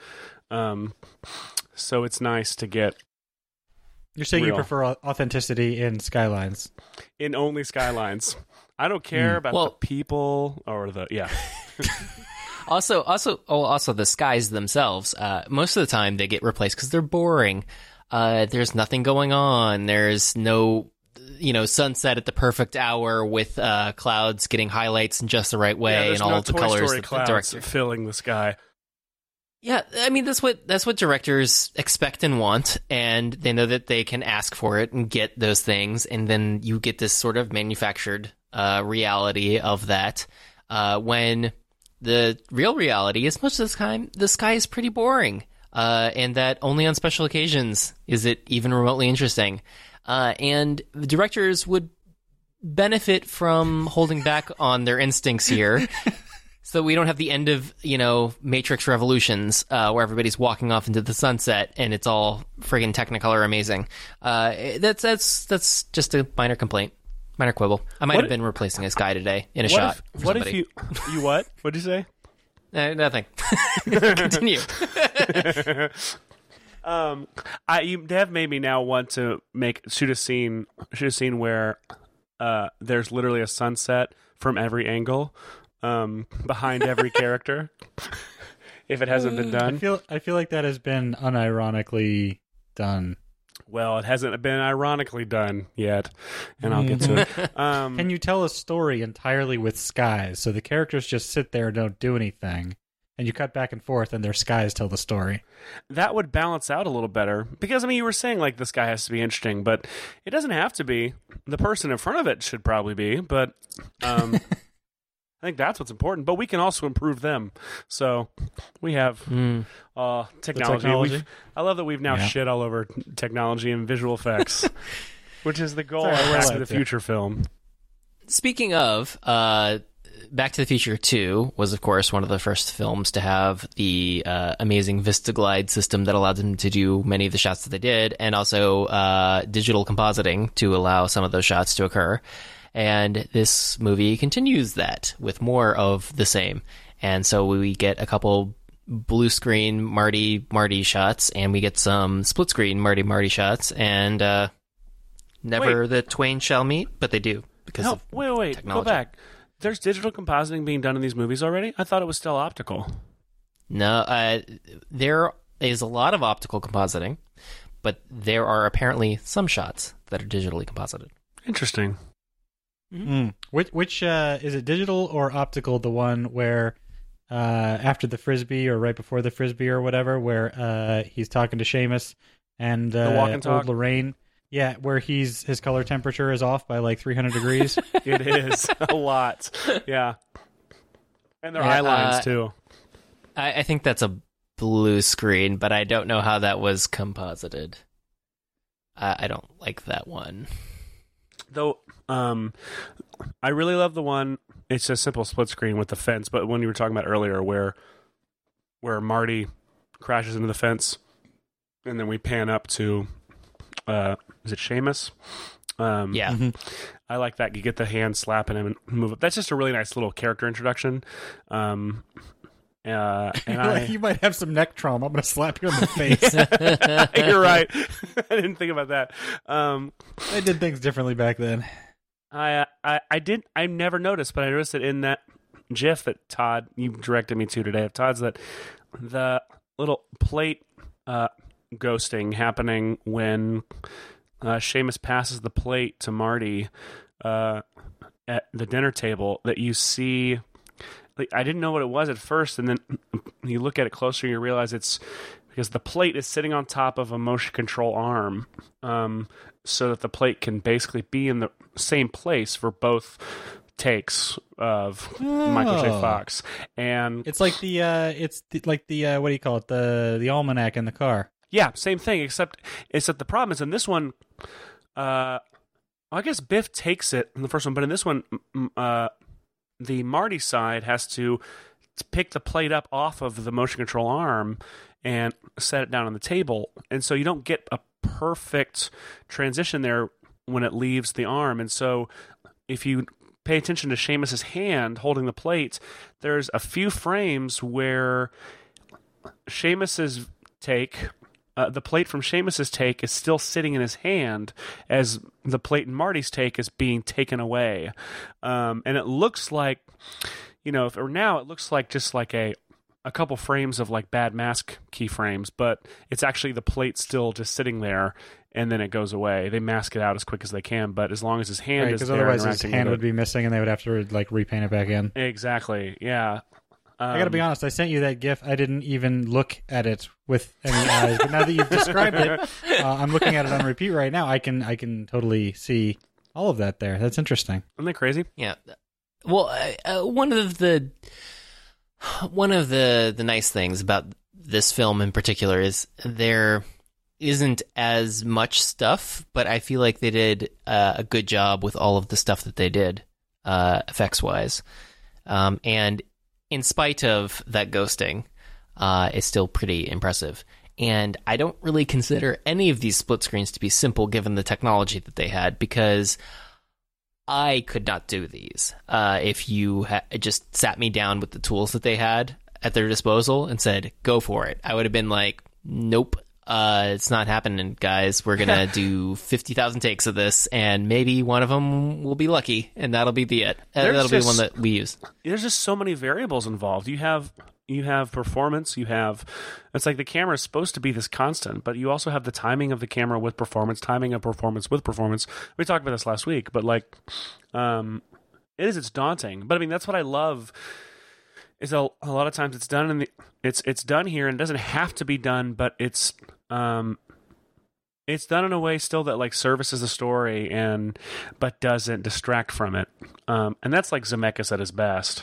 So it's nice to get. You're saying Real. you prefer authenticity in skylines. In only skylines. I don't care about the people or the Also, the skies themselves. Most of the time, they get replaced because they're boring. There's nothing going on. There's no, sunset at the perfect hour with clouds getting highlights in just the right way, there's and all no of the Toy colors Story that the clouds director. filling the sky. Yeah, I mean that's what directors expect and want, and they know that they can ask for it and get those things, and then you get this sort of manufactured reality of that. When the real reality is most of the time the sky is pretty boring, and that only on special occasions is it even remotely interesting. And the directors would benefit from holding back on their instincts here. So we don't have the end of, Matrix Revolutions, where everybody's walking off into the sunset and it's all friggin' Technicolor amazing. That's just a minor complaint, minor quibble. I might have been replacing a sky today in a shot. What if you what? What'd you say? Nothing. Continue. You have made me now want to shoot a scene where there's literally a sunset from every angle. Behind every character, if it hasn't been done. I feel like that has been unironically done. Well, it hasn't been ironically done yet, and I'll get to it. Can you tell a story entirely with skies? So the characters just sit there and don't do anything, and you cut back and forth, and their skies tell the story. That would balance out a little better. Because, you were saying, the sky has to be interesting, but it doesn't have to be. The person in front of it should probably be, but... I think that's what's important, but we can also improve them. So we have technology. I love that we've now shit all over technology and visual effects, which is the goal of Back to the Future film. Speaking of, Back to the Future 2 was, of course, one of the first films to have the amazing VistaGlide system that allowed them to do many of the shots that they did, and also digital compositing to allow some of those shots to occur. And this movie continues that with more of the same. And so we get a couple blue screen Marty shots, and we get some split screen Marty shots, and never the twain shall meet, but they do because of technology. Go back. There's digital compositing being done in these movies already? I thought it was still optical. No, there is a lot of optical compositing, but there are apparently some shots that are digitally composited. Interesting. Mm-hmm. Which is it, digital or optical? The one where after the frisbee or right before the frisbee or whatever, where he's talking to Seamus and the walk and talk. old Lorraine. Yeah, where his color temperature is off by 300 degrees. It is a lot. Yeah, and their eye lines too. I think that's a blue screen, but I don't know how that was composited. I don't like that one. Though, I really love the one. It's a simple split screen with the fence, but when you were talking about earlier, where Marty crashes into the fence, and then we pan up to, is it Seamus? Yeah, I like that. You get the hand slapping him and move up. That's just a really nice little character introduction. And you might have some neck trauma. I'm going to slap you in the face. You're right. I didn't think about that. I did things differently back then. I did. I never noticed, but I noticed it in that GIF that Todd, you directed me to today of Todd's, that the little plate ghosting happening when Seamus passes the plate to Marty at the dinner table, that you see. I didn't know what it was at first, and then you look at it closer and you realize it's because the plate is sitting on top of a motion control arm, so that the plate can basically be in the same place for both takes of Michael J. Fox. And it's like the what do you call it, the almanac in the car. Yeah, same thing, except the problem is in this one, I guess Biff takes it in the first one, but in this one, the Marty side has to pick the plate up off of the motion control arm and set it down on the table. And so you don't get a perfect transition there when it leaves the arm. And so if you pay attention to Seamus's hand holding the plate, there's a few frames where Seamus's take, the plate from Seamus's take is still sitting in his hand as the plate in Marty's take is being taken away. And it looks like, it looks like just like a couple frames of bad mask keyframes, but it's actually the plate still just sitting there, and then it goes away. They mask it out as quick as they can, but as long as his hand is there, because otherwise his hand would be missing, and they would have to repaint it back in. Exactly, yeah. I got to be honest. I sent you that GIF. I didn't even look at it with any eyes, but now that you've described it, I'm looking at it on repeat right now. I can totally see all of that there. That's interesting. Isn't that crazy? Yeah. Well, one of the nice things about this film in particular is there isn't as much stuff, but I feel like they did a good job with all of the stuff that they did, effects wise. And in spite of that ghosting, it's still pretty impressive. And I don't really consider any of these split screens to be simple given the technology that they had, because I could not do these if you just sat me down with the tools that they had at their disposal and said, go for it. I would have been like, nope, it's not happening, guys. We're going to do 50,000 takes of this, and maybe one of them will be lucky, and that'll be it. That'll be the one that we use. There's just so many variables involved. You have performance, it's like the camera is supposed to be this constant, but you also have the timing of the camera with performance, timing of performance with performance. We talked about this last week, but like, it's daunting. But I mean, that's what I love, is a lot of times it's done it's done here, and it doesn't have to be done, but it's done in a way still that like services the story but doesn't distract from it. And that's like Zemeckis at his best.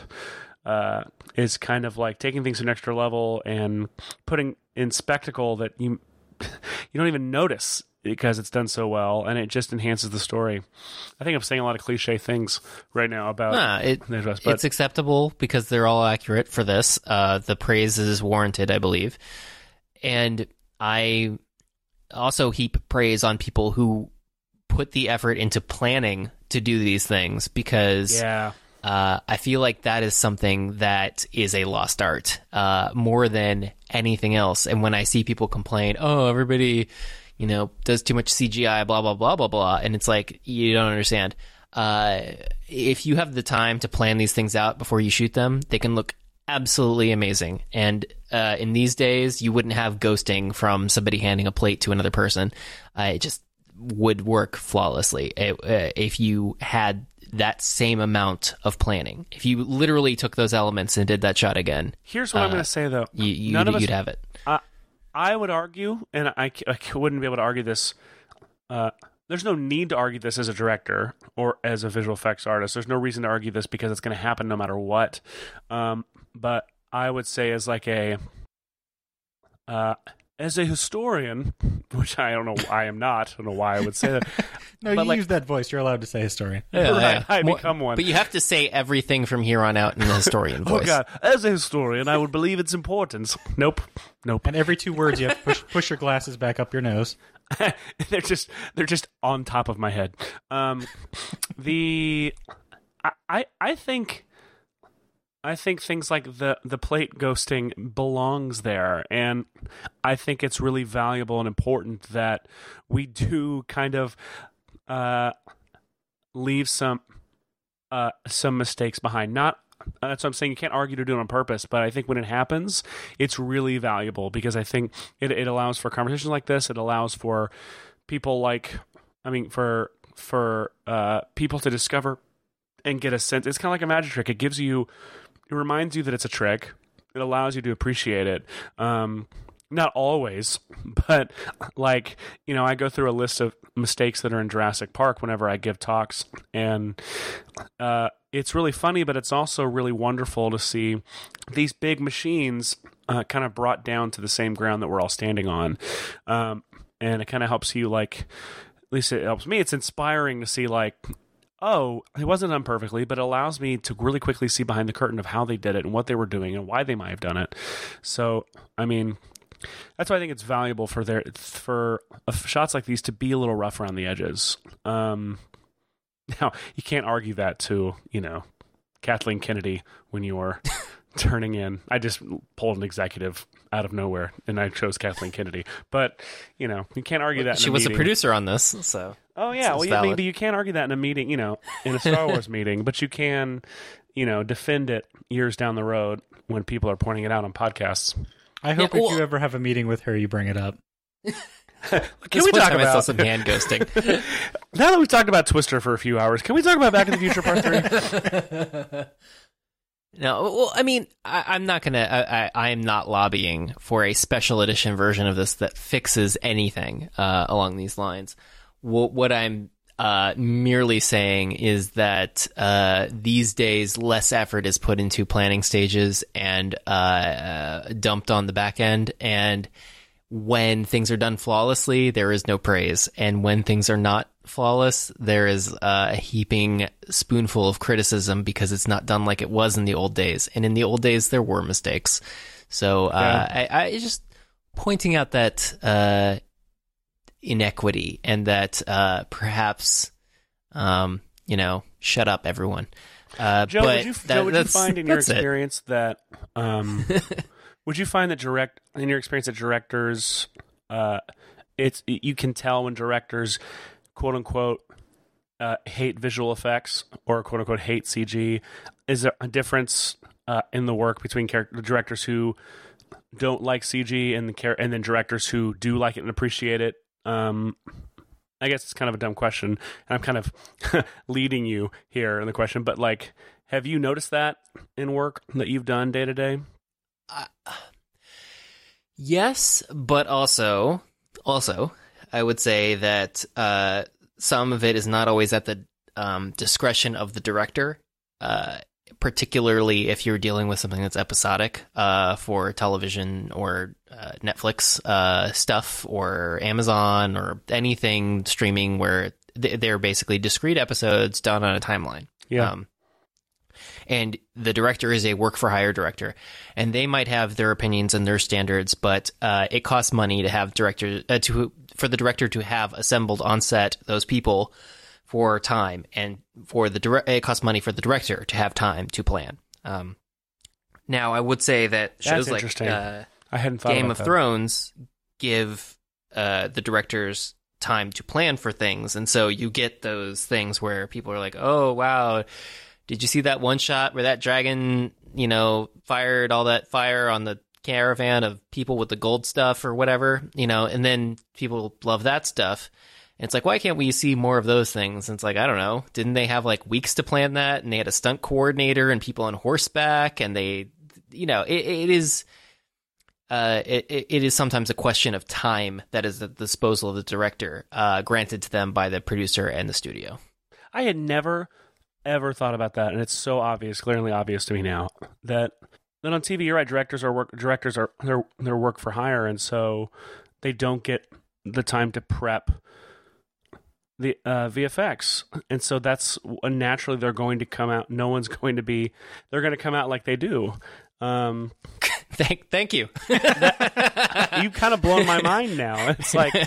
Is kind of like taking things to an extra level and putting in spectacle that you don't even notice because it's done so well, and it just enhances the story. I think I'm saying a lot of cliche things right now about it's acceptable because they're all accurate for this. The praise is warranted, I believe. And I also heap praise on people who put the effort into planning to do these things, because I feel like that is something that is a lost art, more than anything else. And when I see people complain, oh, everybody, does too much CGI, blah, blah, blah, blah, blah, and it's like, you don't understand. If you have the time to plan these things out before you shoot them, they can look absolutely amazing. And in these days, you wouldn't have ghosting from somebody handing a plate to another person. It just would work flawlessly if you had that same amount of planning. If you literally took those elements and did that shot again. Here's what I'm going to say, though. You'd have it. I would argue, and I wouldn't be able to argue this, there's no need to argue this as a director or as a visual effects artist. There's no reason to argue this because it's going to happen no matter what. But I would say as like as a historian, which I don't know, I am not. I don't know why I would say that. No, but you use that voice. You're allowed to say historian. Yeah, right. I become one. But you have to say everything from here on out in the historian voice. Oh, God. As a historian, I would believe its importance. Nope. And every 2 words, you have to push your glasses back up your nose. They're just on top of my head. I think things like the plate ghosting belongs there, and I think it's really valuable and important that we do kind of leave some mistakes behind. Not that's what I'm saying. You can't argue to do it on purpose, but I think when it happens, it's really valuable because I think it allows for conversations like this. It allows for people for people to discover and get a sense. It's kind of like a magic trick. It reminds you that it's a trick. It allows you to appreciate it. Not always, but I go through a list of mistakes that are in Jurassic Park whenever I give talks, and it's really funny, but it's also really wonderful to see these big machines kind of brought down to the same ground that we're all standing on. And it kind of helps you, at least it helps me. It's inspiring to see oh, it wasn't done perfectly, but it allows me to really quickly see behind the curtain of how they did it and what they were doing and why they might have done it. So, I mean, that's why I think it's valuable for shots like these to be a little rough around the edges. Now, you can't argue that to, Kathleen Kennedy when you were turning in. I just pulled an executive out of nowhere, and I chose Kathleen Kennedy. But, you can't argue that in she a was meeting. a producer on this, so... Oh, yeah. Well, maybe you can't argue that in a meeting, in a Star Wars meeting, but you can, defend it years down the road when people are pointing it out on podcasts. I hope if you ever have a meeting with her, you bring it up. Can we talk about some hand ghosting? Now that we've talked about Twister for a few hours, can we talk about Back to the Future Part 3? No, well, I mean, I'm not gonna. I am not lobbying for a special edition version of this that fixes anything along these lines. What I'm merely saying is that these days less effort is put into planning stages and dumped on the back end, and when things are done flawlessly, there is no praise, and when things are not flawless, there is a heaping spoonful of criticism because it's not done like it was in the old days, and in the old days there were mistakes. So I just pointing out that inequity, and that perhaps shut up everyone. Joe, but would you find in your experience that would you find that directors you can tell when directors quote unquote hate visual effects or quote unquote hate CG? Is there a difference in the work between directors who don't like CG and then directors who do like it and appreciate it? I guess it's kind of a dumb question, and I'm kind of leading you here in the question, but like, have you noticed that in work that you've done day to day? Yes, but also, I would say that some of it is not always at the discretion of the director, particularly if you're dealing with something that's episodic for television or Netflix stuff or Amazon or anything streaming where they're basically discrete episodes done on a timeline. Yeah. And the director is a work-for-hire director, and they might have their opinions and their standards, but it costs money to have for the director to have assembled on set those people for time, and it costs money for the director to have time to plan. Now, I would say that shows like I hadn't thought Game about of that. Thrones give the directors time to plan for things, and so you get those things where people are like, "Oh, wow. Did you see that one shot where that dragon, fired all that fire on the caravan of people with the gold stuff or whatever, and then people love that stuff. And it's like, why can't we see more of those things? And it's like, I don't know. Didn't they have like weeks to plan that? And they had a stunt coordinator and people on horseback, and they, it is sometimes a question of time that is at the disposal of the director, granted to them by the producer and the studio. I had never ever thought about that, and it's so obvious, glaringly obvious to me now that on TV, you're right. Directors are they're work for hire, and so they don't get the time to prep the VFX, and so that's naturally they're going to come out. They're going to come out like they do. Thank you. You kind of blown my mind now. It's like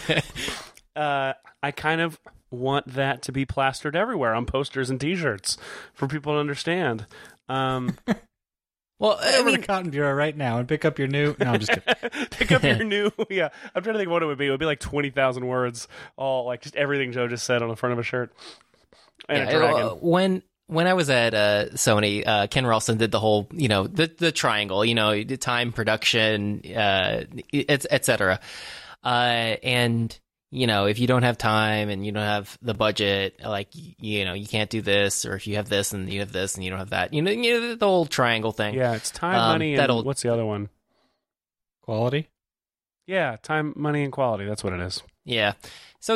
I kind of want that to be plastered everywhere on posters and T-shirts for people to understand. Well, Go over to Cotton Bureau right now and pick up your new... No, I'm just kidding. Pick up your new... Yeah, I'm trying to think of what it would be. It would be like 20,000 words, all like just everything Joe just said on the front of a shirt. And a dragon. When I was at Sony, Ken Ralston did the whole, the triangle, the time, production, et cetera. And... if you don't have time and you don't have the budget, like, you can't do this, or if you have this and you have this and you don't have that, the whole triangle thing. Yeah, it's time, money, and what's the other one? Quality? Yeah, time, money, and quality. That's what it is. Yeah. So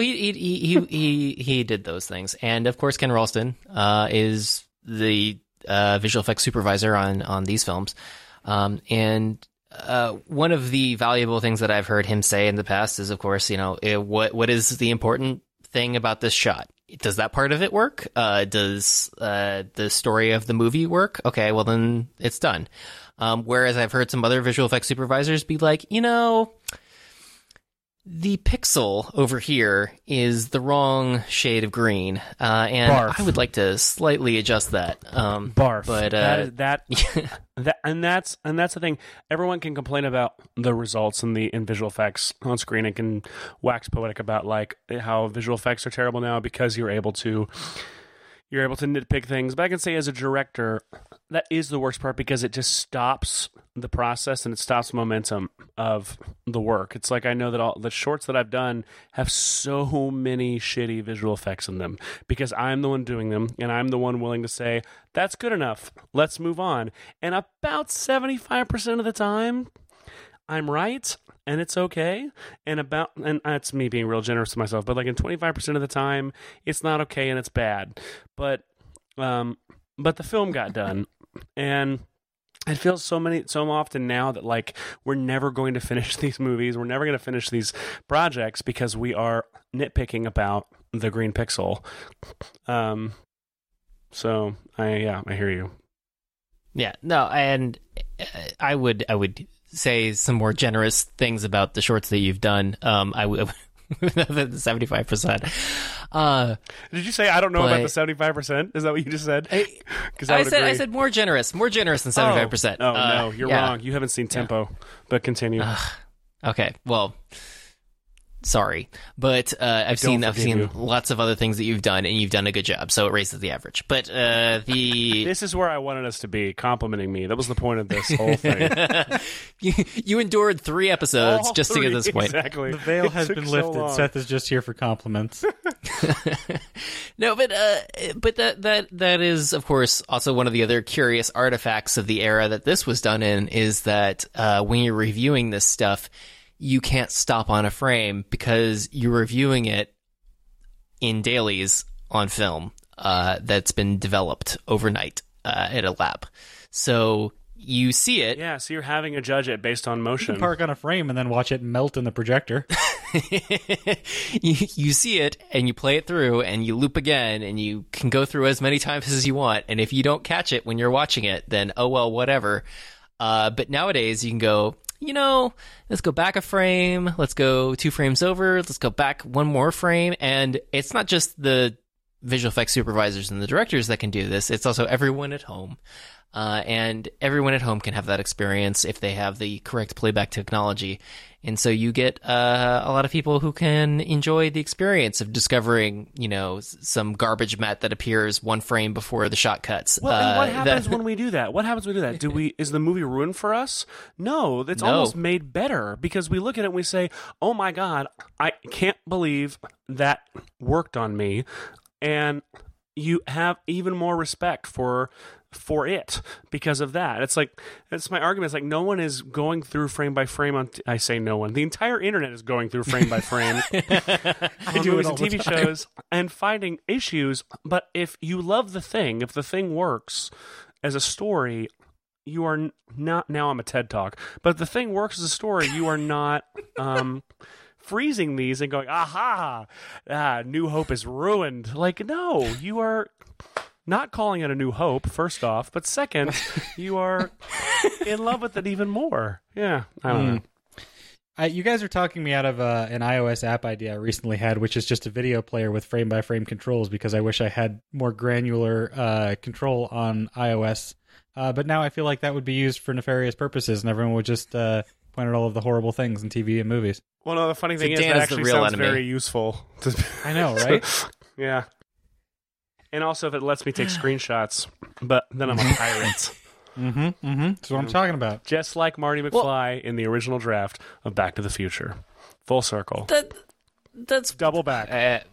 he did those things. And of course, Ken Ralston is the visual effects supervisor on these films. And one of the valuable things that I've heard him say in the past is, of course, what is the important thing about this shot? Does that part of it work? Does the story of the movie work? Okay, well then it's done. Whereas I've heard some other visual effects supervisors be like, the pixel over here is the wrong shade of green, and Barf. I would like to slightly adjust that. Barf. But that's the thing. Everyone can complain about the results in visual effects on screen and can wax poetic about like how visual effects are terrible now because you're able to you're able to nitpick things. But I can say as a director, that is the worst part because it just stops the process and it stops momentum of the work. It's like I know that all the shorts that I've done have so many shitty visual effects in them because I'm the one doing them and I'm the one willing to say, that's good enough. Let's move on. And about 75% of the time, I'm right and it's okay. And that's me being real generous to myself, but like in 25% of the time, it's not okay and it's bad. But the film got done, and it feels so often now that like we're never going to finish these movies, we're never going to finish these projects because we are nitpicking about the green pixel. So I hear you. Yeah, no, and I would say some more generous things about the shorts that you've done. I would the 75%. Did you say I don't know about the 75%? Is that what you just said? I said more generous than 75%. Oh no, you're wrong. You haven't seen Tempo, but continue. Okay, well, sorry, but I've seen lots of other things that you've done, and you've done a good job, so it raises the average. But this is where I wanted us to be, complimenting me. That was the point of this whole thing. you endured 3 episodes just to get to this point. Exactly. The veil has been lifted. So Seth is just here for compliments. No, but that is, of course, also one of the other curious artifacts of the era that this was done in, is that when you're reviewing this stuff, you can't stop on a frame because you're reviewing it in dailies on film that's been developed overnight at a lab. So you see it. Yeah, so you're having to judge it based on motion. You can park on a frame and then watch it melt in the projector. You see it and you play it through and you loop again and you can go through as many times as you want. And if you don't catch it when you're watching it, then oh well, whatever. But nowadays you can go, let's go back a frame. Let's go 2 frames over. Let's go back 1 more frame. And it's not just the visual effects supervisors and the directors that can do this. It's also everyone at home. And everyone at home can have that experience if they have the correct playback technology. And so you get a lot of people who can enjoy the experience of discovering, some garbage mat that appears 1 frame before the shot cuts. Well, and what happens when we do that? What happens when we do that? Is the movie ruined for us? No, it's almost made better because we look at it and we say, oh my God, I can't believe that worked on me. And you have even more respect for it because of that. That's my argument. It's like no one is going through frame by frame I say no one. The entire internet is going through frame by frame. I do it on TV shows and finding issues. But if you love the thing, if the thing works as a story, you are not. Now I'm a TED Talk, but if the thing works as a story, you are not. Freezing these and going, New Hope is ruined. Like, no, you are not calling it a New Hope, first off, but second, you are in love with it even more. Yeah, I don't know. You guys are talking me out of an iOS app idea I recently had, which is just a video player with frame-by-frame controls, because I wish I had more granular control on iOS. But now I feel like that would be used for nefarious purposes, and everyone would just point at all of the horrible things in TV and movies. Well, no, the funny thing is that actually sounds very useful. I know, right? Yeah. And also if it lets me take screenshots, but then I'm a pirate. That's what I'm talking about. Just like Marty McFly in the original draft of Back to the Future. Full circle. That's double back.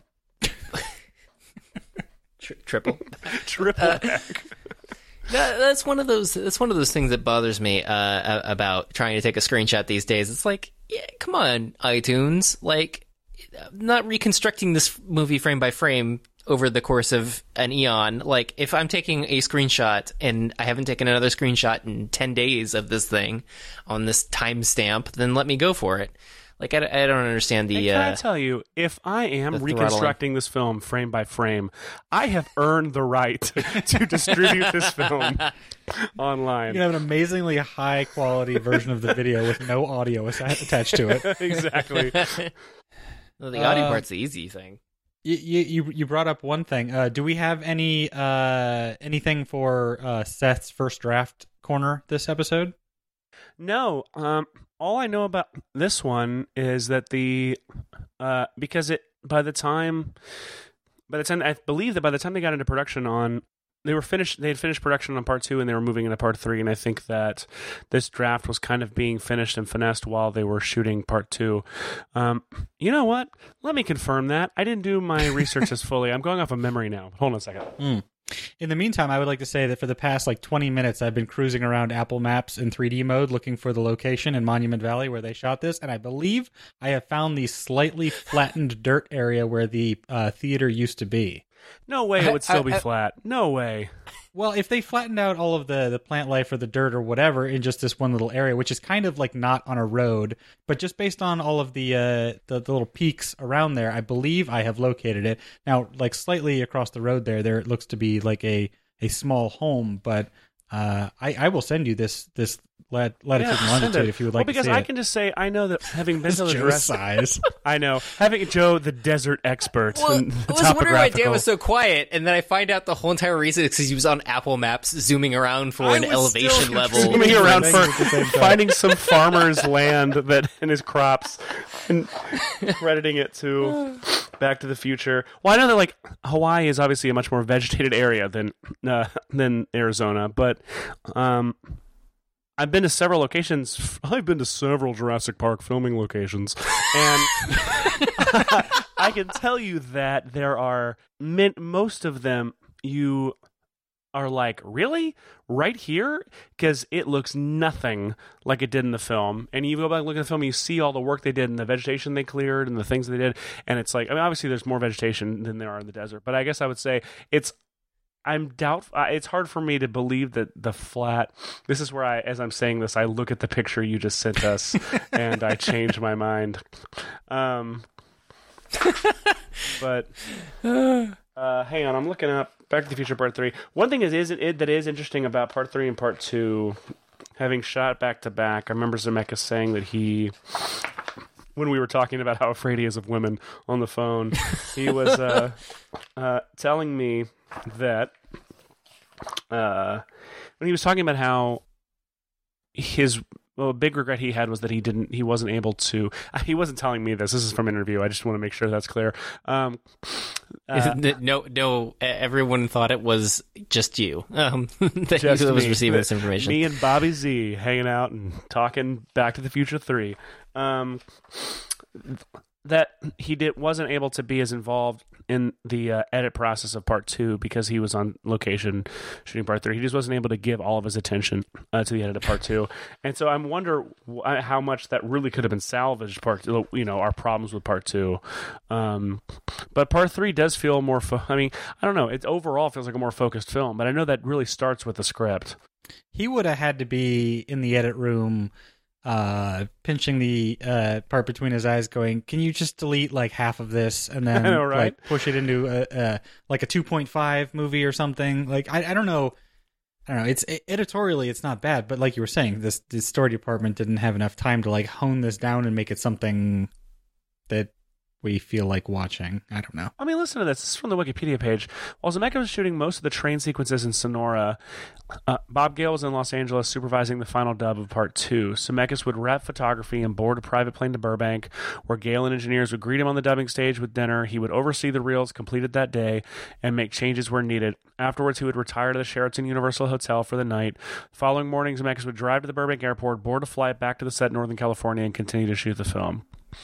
Triple. Triple back. That's one of those things that bothers me about trying to take a screenshot these days. It's like, yeah, come on, iTunes. Like, not reconstructing this movie frame by frame over the course of an eon. Like, if I'm taking a screenshot and I haven't taken another screenshot in 10 days of this thing on this timestamp, then let me go for it. Like, I don't understand the... And can I tell you, if I am reconstructing this film frame by frame, I have earned the right to distribute this film online. You can have an amazingly high-quality version of the video with no audio attached to it. Exactly. Well, the audio part's the easy thing. You brought up one thing. Do we have anything for Seth's first draft corner this episode? No. All I know about this one is that because by the time I believe that by the time they got into production on, they had finished production on part 2 and they were moving into part 3. And I think that this draft was kind of being finished and finessed while they were shooting part 2. You know what? Let me confirm that. I didn't do my research as fully. I'm going off of memory now. Hold on a second. In the meantime, I would like to say that for the past 20 minutes, I've been cruising around Apple Maps in 3D mode looking for the location in Monument Valley where they shot this, and I believe I have found the slightly flattened dirt area where the theater used to be. No way it would still be flat. No way. Well, if they flattened out all of the plant life or the dirt or whatever in just this one little area, which is kind of not on a road, but just based on all of the little peaks around there, I believe I have located it. Now, slightly across the road there it looks to be a small home, but I will send you this latitude and longitude if you would like to see it. Because I can just say, I know that having been to the Joe's size. I know. Having Joe, the desert expert. Well, and the I was wondering why Dan topographical- was so quiet, and then I find out the whole entire reason is because he was on Apple Maps zooming around for an elevation level. Zooming around for finding some farmer's land and his crops and crediting it to Back to the Future. Well, I know that Hawaii is obviously a much more vegetated area than Arizona, but I've been to several locations. I've been to several Jurassic Park filming locations, and I can tell you that there are most of them. You are really right here, because it looks nothing like it did in the film. And you go back and look at the film, and you see all the work they did and the vegetation they cleared and the things they did, and it's obviously there's more vegetation than there are in the desert. But I guess I would say it's hard for me to believe that the flat. This is where as I'm saying this, I look at the picture you just sent us, and I change my mind. But hang on, I'm looking up Back to the Future Part 3. One thing that is interesting about Part 3 and Part 2, having shot back to back. I remember Zemeckis saying that when we were talking about how afraid he is of women on the phone, he was telling me that when he was talking about how a big regret he had was that he wasn't able to. He wasn't telling me this. This is from an interview. I just want to make sure that's clear. No, everyone thought it was just you that just was me. receiving this information. Me and Bobby Z hanging out and talking Back to the Future 3. That he wasn't able to be as involved in the edit process of Part 2 because he was on location shooting Part 3. He just wasn't able to give all of his attention to the edit of Part 2. And so I wonder how much that really could have been salvaged, our problems with Part 2. But Part 3 does feel more... I don't know. It overall feels like a more focused film, but I know that really starts with the script. He would have had to be in the edit room... pinching the part between his eyes going, can you just delete half of this and then I know, right? Push it into a 2.5 movie or something. I don't know. It's editorially it's not bad, but like you were saying, the story department didn't have enough time to hone this down and make it something that we feel like watching. I don't know. Listen to this. This is from the Wikipedia page. While Zemeckis was shooting most of the train sequences in Sonora, Bob Gale was in Los Angeles supervising the final dub of Part 2. Zemeckis would wrap photography and board a private plane to Burbank, where Gale and engineers would greet him on the dubbing stage with dinner. He would oversee the reels completed that day and make changes where needed. Afterwards, he would retire to the Sheraton Universal Hotel for the night. The following morning, Zemeckis would drive to the Burbank airport, board a flight back to the set in Northern California, and continue to shoot the film.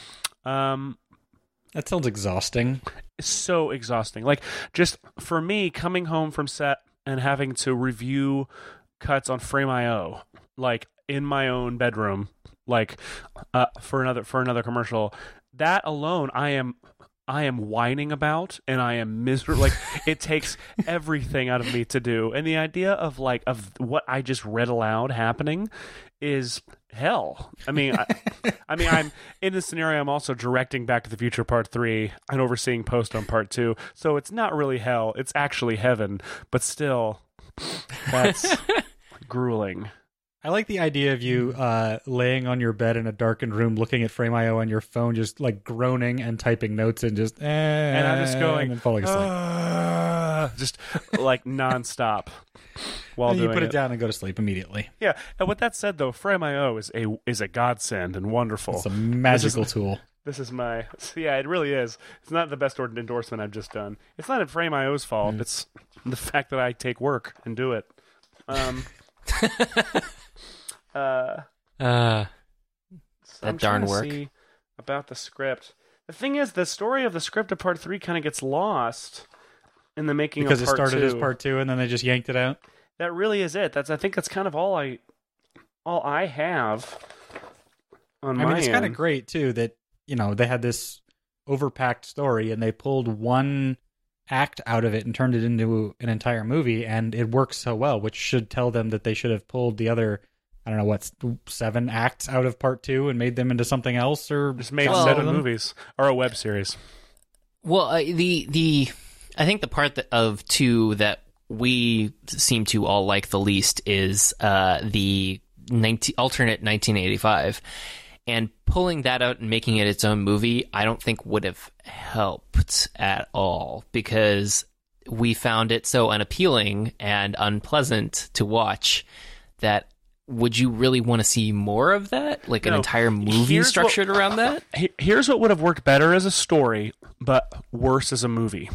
That sounds exhausting. It's so exhausting. Just for me, coming home from set and having to review cuts on Frame.io, in my own bedroom, for another commercial. That alone, I am whining about, and I am miserable. It takes everything out of me to do, and the idea of what I just read aloud happening is hell. I'm in this scenario. I'm also directing Back to the Future Part 3 and overseeing post on Part 2, so it's not really hell. It's actually heaven, but still, that's grueling. I like the idea of you laying on your bed in a darkened room, looking at Frame.io on your phone, just groaning and typing notes and just and I'm just going and then falling asleep, just nonstop while and you doing put it down and go to sleep immediately. Yeah, and with that said, though, Frame.io is a godsend and wonderful. It's a magical tool. This is my... Yeah, it really is. It's not the best endorsement I've just done. It's not Frame.io's fault. It's the fact that I take work and do it. That darn work. See about the script. The thing is, the story of the script of part 3 kind of gets lost in the making because of part 2. Because it started as part 2 and then they just yanked it out? That really is it. I think that's kind of all I have on my end. It's kind of great, too, that, they had this overpacked story and they pulled one act out of it and turned it into an entire movie, and it works so well, which should tell them that they should have pulled the other, 7 acts out of part 2 and made them into something else, or just made 7 movies or a web series. Well, I think the part of 2 that we seem to all like the least is the alternate 1985. And pulling that out and making it its own movie, I don't think would have helped at all, because we found it so unappealing and unpleasant to watch that would you really want to see more of that? Like an entire movie structured around that? Here's what would have worked better as a story, but worse as a movie.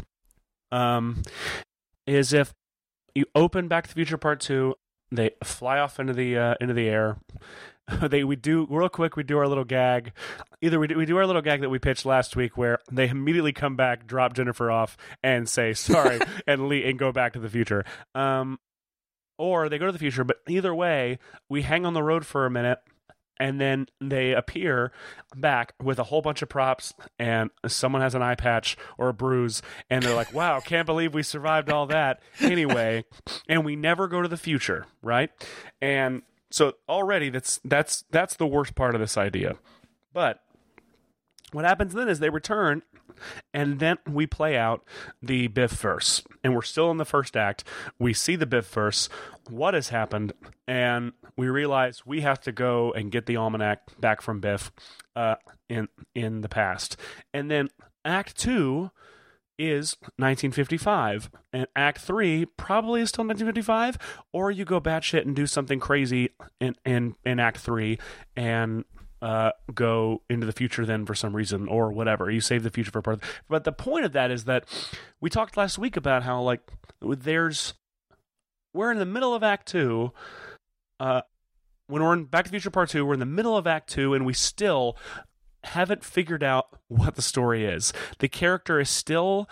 Is if you open Back to the Future Part 2, they fly off into the air. We do our little gag. Either we do our little gag that we pitched last week, where they immediately come back, drop Jennifer off, and say sorry, and go back to the future. Or they go to the future. But either way, we hang on the road for a minute, and then they appear back with a whole bunch of props, and someone has an eye patch or a bruise, and they're like, "Wow, can't believe we survived all that." Anyway, and we never go to the future, right? And so already that's the worst part of this idea. But what happens then is they return, and then we play out the Biff verse. And we're still in the first act. We see the Biff verse, what has happened, and we realize we have to go and get the almanac back from Biff in the past. And then Act 2 is 1955, and Act 3 probably is still 1955, or you go batshit and do something crazy in Act 3 and go into the future then for some reason, or whatever. You save the future for part. But the point of that is that we talked last week about how we're in the middle of Act 2. When we're in Back to the Future Part 2, we're in the middle of Act 2, and we still haven't figured out what the story is. The character is still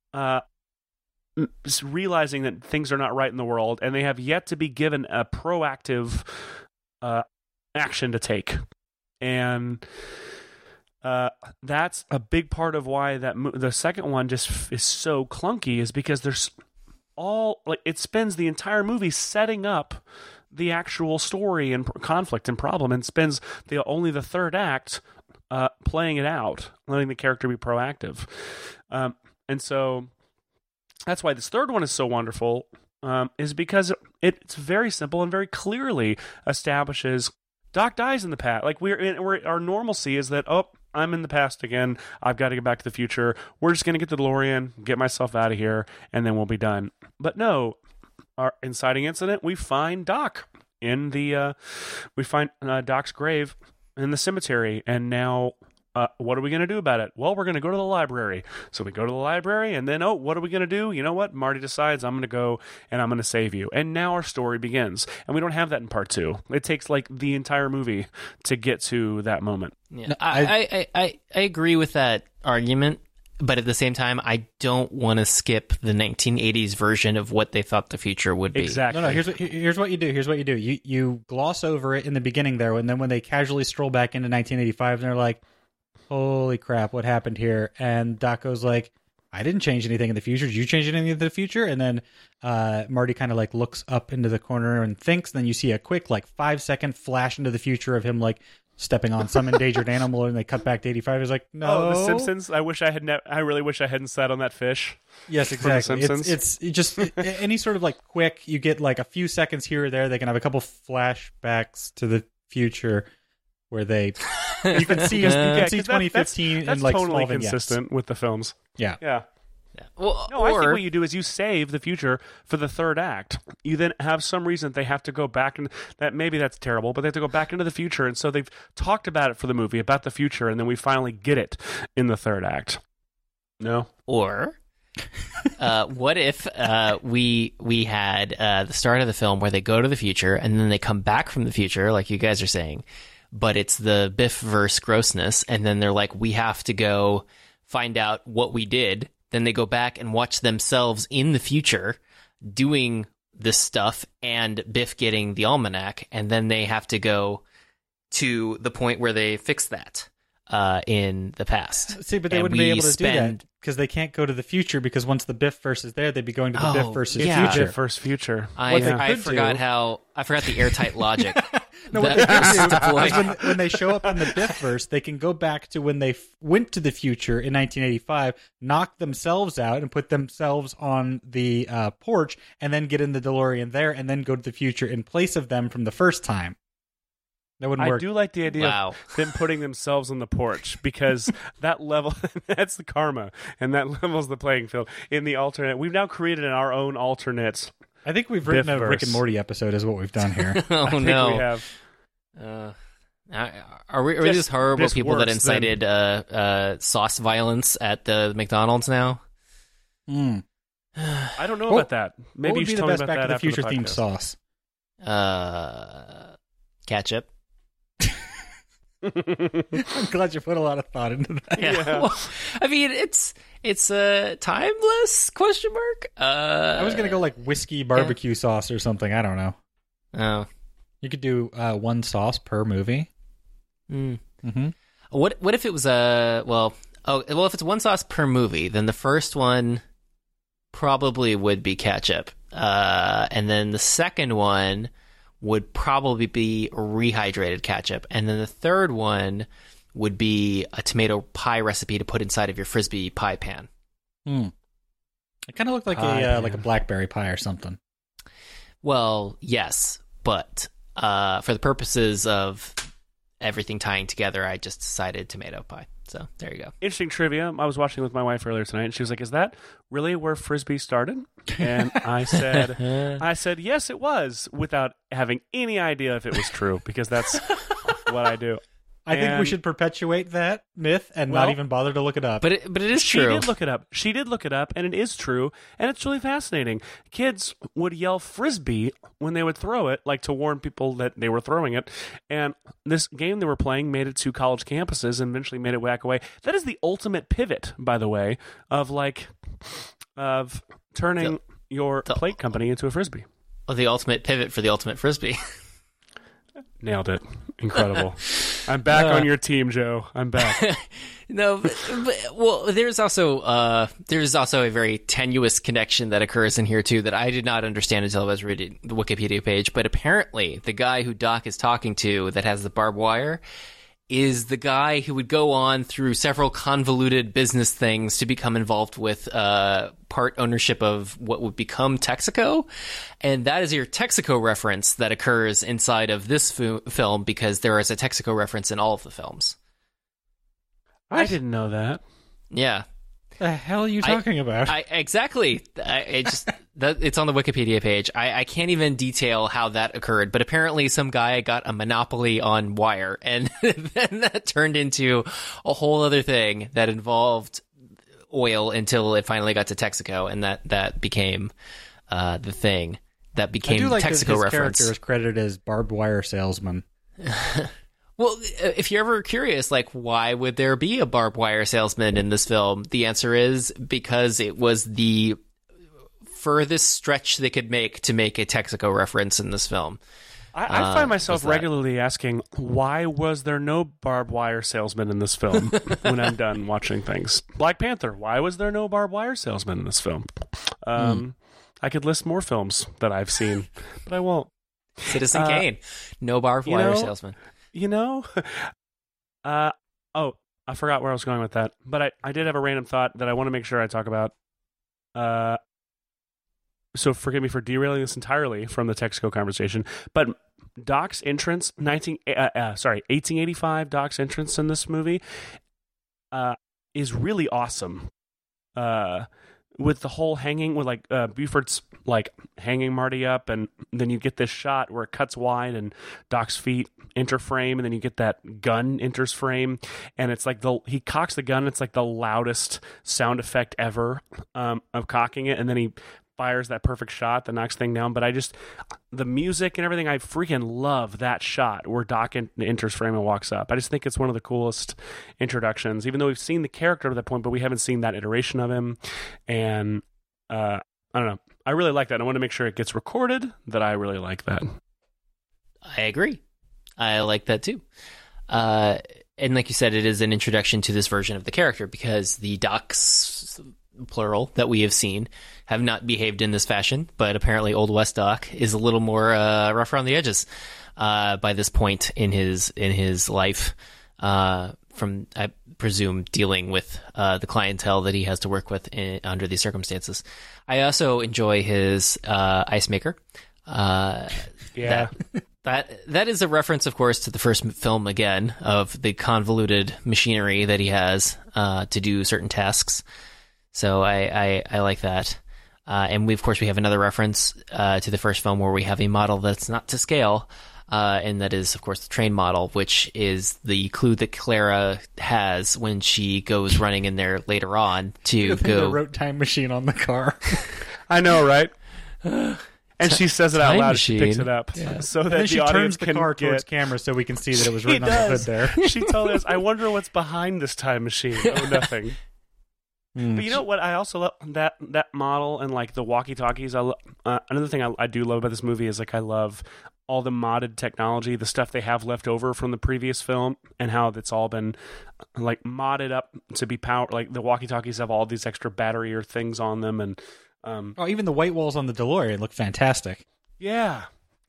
realizing that things are not right in the world, and they have yet to be given a proactive action to take. And that's a big part of why the second one just is so clunky, is because there's it spends the entire movie setting up the actual story and conflict and problem, and spends only the third act playing it out, letting the character be proactive. And so that's why this third one is so wonderful, is because it's very simple and very clearly establishes Doc dies in the past. Like our normalcy is that, I'm in the past again. I've got to get back to the future. We're just going to get the DeLorean, get myself out of here, and then we'll be done. But no, our inciting incident, we find Doc in Doc's grave in the cemetery, and now what are we going to do about it? Well, we're going to go to the library. So we go to the library, and then, what are we going to do? You know what? Marty decides, I'm going to go, and I'm going to save you. And now our story begins. And we don't have that in part 2. It takes, the entire movie to get to that moment. Yeah, I agree with that argument, but at the same time, I don't want to skip the 1980s version of what they thought the future would be. Exactly. No, here's what you do. You gloss over it in the beginning there, and then when they casually stroll back into 1985, and they're like, holy crap, what happened here? And Doc goes like, I didn't change anything in the future. Did you change anything in the future? And then Marty kind of looks up into the corner and thinks. And then you see a quick 5-second flash into the future of him stepping on some endangered animal, and they cut back to 85. He's like, no. Oh, The Simpsons. I really wish I hadn't sat on that fish. Yes, exactly. The Simpsons. It's just any sort of quick. You get a few seconds here or there. They can have a couple flashbacks to the future where you can see 2015 that's in totally small consistent vignettes. with the films. Yeah. Yeah. Well, No, I think what you do is you save the future for the third act. You then have some reason that they have to go back, and that maybe that's terrible, but they have to go back into the future, and so they've talked about it for the movie, about the future, and then we finally get it in the third act. No? Or what if we had the start of the film where they go to the future and then they come back from the future, like you guys are saying, but it's the Biff-verse grossness, and then they're like, we have to go find out what we did. Then they go back and watch themselves in the future doing this stuff and Biff getting the almanac, and then they have to go to the point where they fix that in the past. See, but they wouldn't be able to do that because they can't go to the future, because once the Biff verse is there, they'd be going to the Biff versus future. Biff versus future. I forgot the airtight logic. No, what they can do is when they show up in the Biff verse, they can go back to when they went to the future in 1985, knock themselves out and put themselves on the porch, and then get in the DeLorean there, and then go to the future in place of them from the first time. That wouldn't work. I do like the idea of them putting themselves on the porch, because that level, that's the karma, and that levels the playing field. In the alternate, we've now created our own alternate. I think we've written a Rick and Morty episode is what we've done here. Oh, no. We have. Are we just horrible people that incited sauce violence at the McDonald's now? I don't know about that. Maybe you should tell me about that after the Future themed sauce? Ketchup. I'm glad you put a lot of thought into that. Yeah. Well, I mean, it's a timeless question mark. I was gonna go like whiskey barbecue sauce or something. I don't know. Oh, you could do one sauce per movie. Mm-hmm. What if it was if it's one sauce per movie, then the first one probably would be ketchup, and then the second one would probably be rehydrated ketchup, and then the third one would be a tomato pie recipe to put inside of your Frisbee pie pan. It kind of looked like a blackberry pie or something. Well, yes, but for the purposes of everything tying together, I just decided tomato pie. So there you go. Interesting trivia. I was watching with my wife earlier tonight, and she was like, "Is that really where Frisbee started?" And I said, "Yes, it was," without having any idea if it was true, because that's what I do. I think we should perpetuate that myth and not even bother to look it up. But it is true. She did look it up, and it is true, and it's really fascinating. Kids would yell Frisbee when they would throw it, like to warn people that they were throwing it. And this game they were playing made it to college campuses and eventually made it back away. That is the ultimate pivot, by the way, of turning your plate company into a Frisbee. Oh, the ultimate pivot for the ultimate Frisbee. Nailed it. Incredible. I'm back on your team, Joe. I'm back. No, but there's also a very tenuous connection that occurs in here too that I did not understand until I was reading the Wikipedia page. But apparently, the guy who Doc is talking to that has the barbed wire is the guy who would go on through several convoluted business things to become involved with part ownership of what would become Texaco. And that is your Texaco reference that occurs inside of this film, because there is a Texaco reference in all of the films. I didn't know that. Yeah. The hell are you talking about? Exactly. It's on the Wikipedia page. I can't even detail how that occurred, but apparently some guy got a monopoly on wire, and then that turned into a whole other thing that involved oil until it finally got to Texaco, and that became the thing that became the Texaco reference. Character is credited as barbed wire salesman. Well, if you're ever curious, like, why would there be a barbed wire salesman in this film? The answer is because it was the furthest stretch they could make to make a Texaco reference in this film. I find myself regularly asking, why was there no barbed wire salesman in this film when I'm done watching things? Black Panther, why was there no barbed wire salesman in this film? I could list more films that I've seen, but I won't. Citizen Kane, no barbed wire salesman. You know, I forgot where I was going with that, but I did have a random thought that I want to make sure I talk about. So forgive me for derailing this entirely from the Texaco conversation, but Doc's entrance, 1885 Doc's entrance in this movie, is really awesome. with the whole hanging with like Buford's like hanging Marty up, and then you get this shot where it cuts wide and Doc's feet enter frame, and then you get that gun enters frame, and it's like he cocks the gun. It's like the loudest sound effect ever of cocking it, and then he fires that perfect shot that knocks thing down. But the music and everything, I freaking love that shot where Doc enters frame and walks up. I just think it's one of the coolest introductions, even though we've seen the character at that point, but we haven't seen that iteration of him. And I don't know. I really like that. I want to make sure it gets recorded that I really like that. I agree. I like that too. And like you said, it is an introduction to this version of the character because the Docs, plural, that we have seen have not behaved in this fashion, but apparently Old West Doc is a little more rough around the edges by this point in his life, from, I presume, dealing with the clientele that he has to work with under these circumstances. I also enjoy his ice maker. Yeah. That is a reference, of course, to the first film again of the convoluted machinery that he has to do certain tasks. So I like that. And we have another reference to the first film where we have a model that's not to scale, and that is, of course, the train model, which is the clue that Clara has when she goes running in there later on to go. They wrote time machine on the car. I know, right? And she says it out loud. She picks it up, so that and then she the audience turns the car towards camera so we can see that it was written on the hood there. She told us, "I wonder what's behind this time machine." Oh, nothing. But you know what? I also love that model and like the walkie-talkies. Another thing I do love about this movie is like I love all the modded technology, the stuff they have left over from the previous film, and how it's all been like modded up to be power. Like the walkie-talkies have all these extra battery or things on them, and even the white walls on the DeLorean look fantastic. Yeah,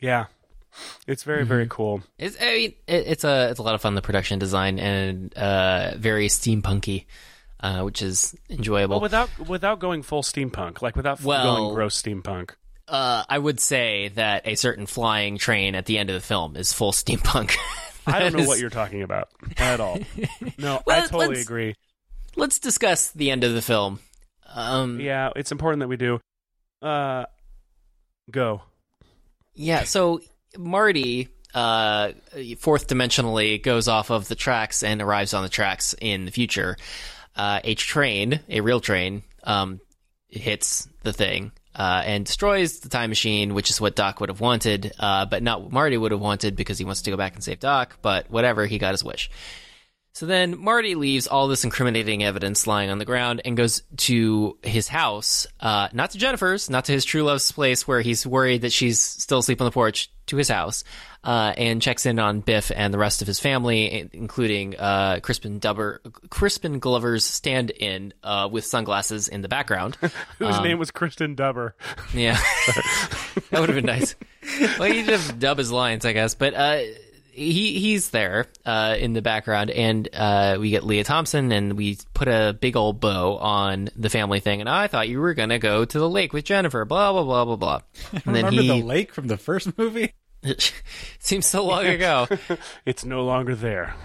it's very very cool. It's a lot of fun. The production design and very steampunky. Which is enjoyable. Well, without going full steampunk, like without going gross steampunk. I would say that a certain flying train at the end of the film is full steampunk. I don't know what you're talking about at all. No, I totally agree. Let's discuss the end of the film. Yeah, it's important that we do. Go. Yeah, so Marty, fourth dimensionally, goes off of the tracks and arrives on the tracks in the future. A real train, hits the thing and destroys the time machine, which is what Doc would have wanted, but not what Marty would have wanted because he wants to go back and save Doc, but whatever, he got his wish. So then Marty leaves all this incriminating evidence lying on the ground and goes to his house, not to Jennifer's, not to his true love's place where he's worried that she's still asleep on the porch, to his house, and checks in on Biff and the rest of his family, including Crispin Glover's stand-in with sunglasses in the background. Whose name was Kristen Dubber. Yeah. That would have been nice. Well, he just dub his lines, I guess, but he's there in the background, and we get Leah Thompson, and we put a big old bow on the family thing, and I thought you were going to go to the lake with Jennifer, blah, blah, blah, blah, blah. And then Remember the lake from the first movie? It seems so long ago. It's no longer there.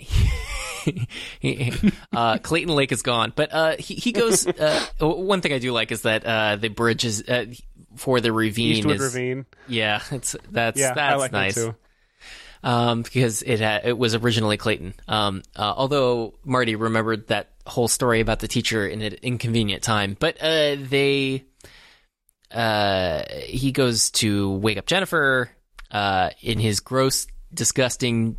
Clayton Lake is gone, but he goes. One thing I do like is that the bridge is for the ravine. Eastwood Ravine. Yeah, that's I like nice. That too. Because it was originally Clayton. Although Marty remembered that whole story about the teacher in an inconvenient time, but he goes to wake up Jennifer in his gross, disgusting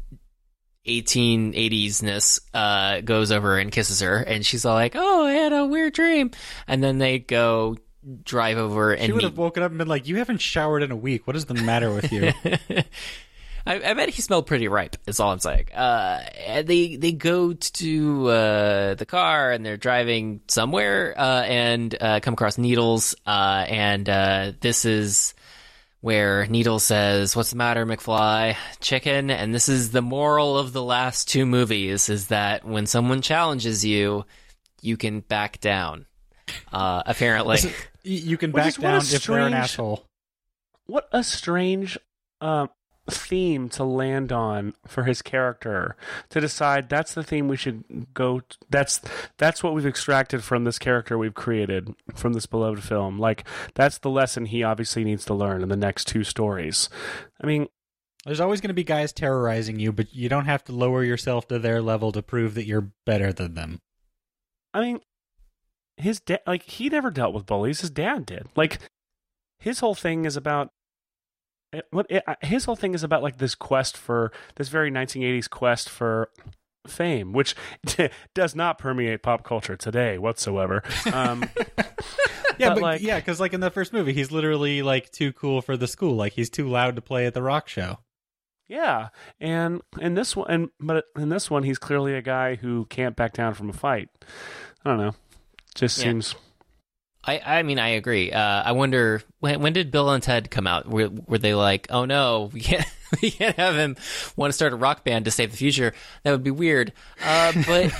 1880s-ness, goes over and kisses her, and she's all like, "Oh, I had a weird dream," and then they go drive over and she would have woken up and been like, "You haven't showered in a week. What is the matter with you?" I bet he smelled pretty ripe, is all I'm saying. They go to the car, and they're driving somewhere, and come across Needles, and this is where Needles says, "What's the matter, McFly? Chicken?" And this is the moral of the last two movies, is that when someone challenges you, you can back down. Apparently. You can back down if they're an asshole. What a strange theme to land on for his character, to decide that's the theme we should go that's what we've extracted from this character we've created from this beloved film. Like, that's the lesson he obviously needs to learn in the next two stories. I mean, there's always going to be guys terrorizing you, but you don't have to lower yourself to their level to prove that you're better than them. I mean, his dad, like, he never dealt with bullies. His dad did. Like, his whole thing is about his whole thing is about like this quest for this very 1980s quest for fame, which does not permeate pop culture today whatsoever. Yeah, but like, yeah, because like in the first movie, he's literally like too cool for the school. Like, he's too loud to play at the rock show. Yeah, and in this one, but in this one, he's clearly a guy who can't back down from a fight. I don't know. Just seems. I mean, I agree. I wonder when did Bill and Ted come out? Were they like, oh no, we can't have him want to start a rock band to save the future? That would be weird. But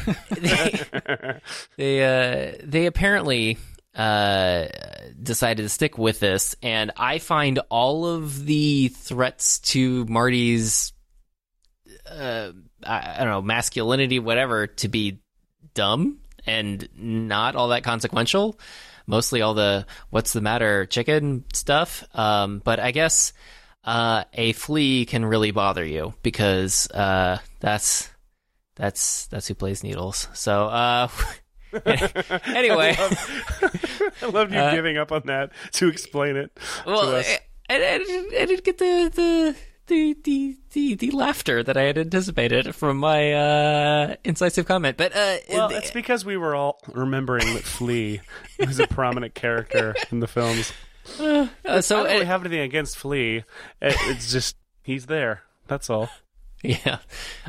they apparently decided to stick with this, and I find all of the threats to Marty's I don't know, masculinity, whatever, to be dumb and not all that consequential. Mostly all the what's the matter chicken stuff. But I guess a flea can really bother you because that's who plays Needles. So anyway, I loved you giving up on that to explain it to us. I didn't get the laughter that I had anticipated from my incisive comment, but well, it's because we were all remembering that Flea was a prominent character in the films. So I don't really have anything against Flea. It's just he's there. That's all. Yeah,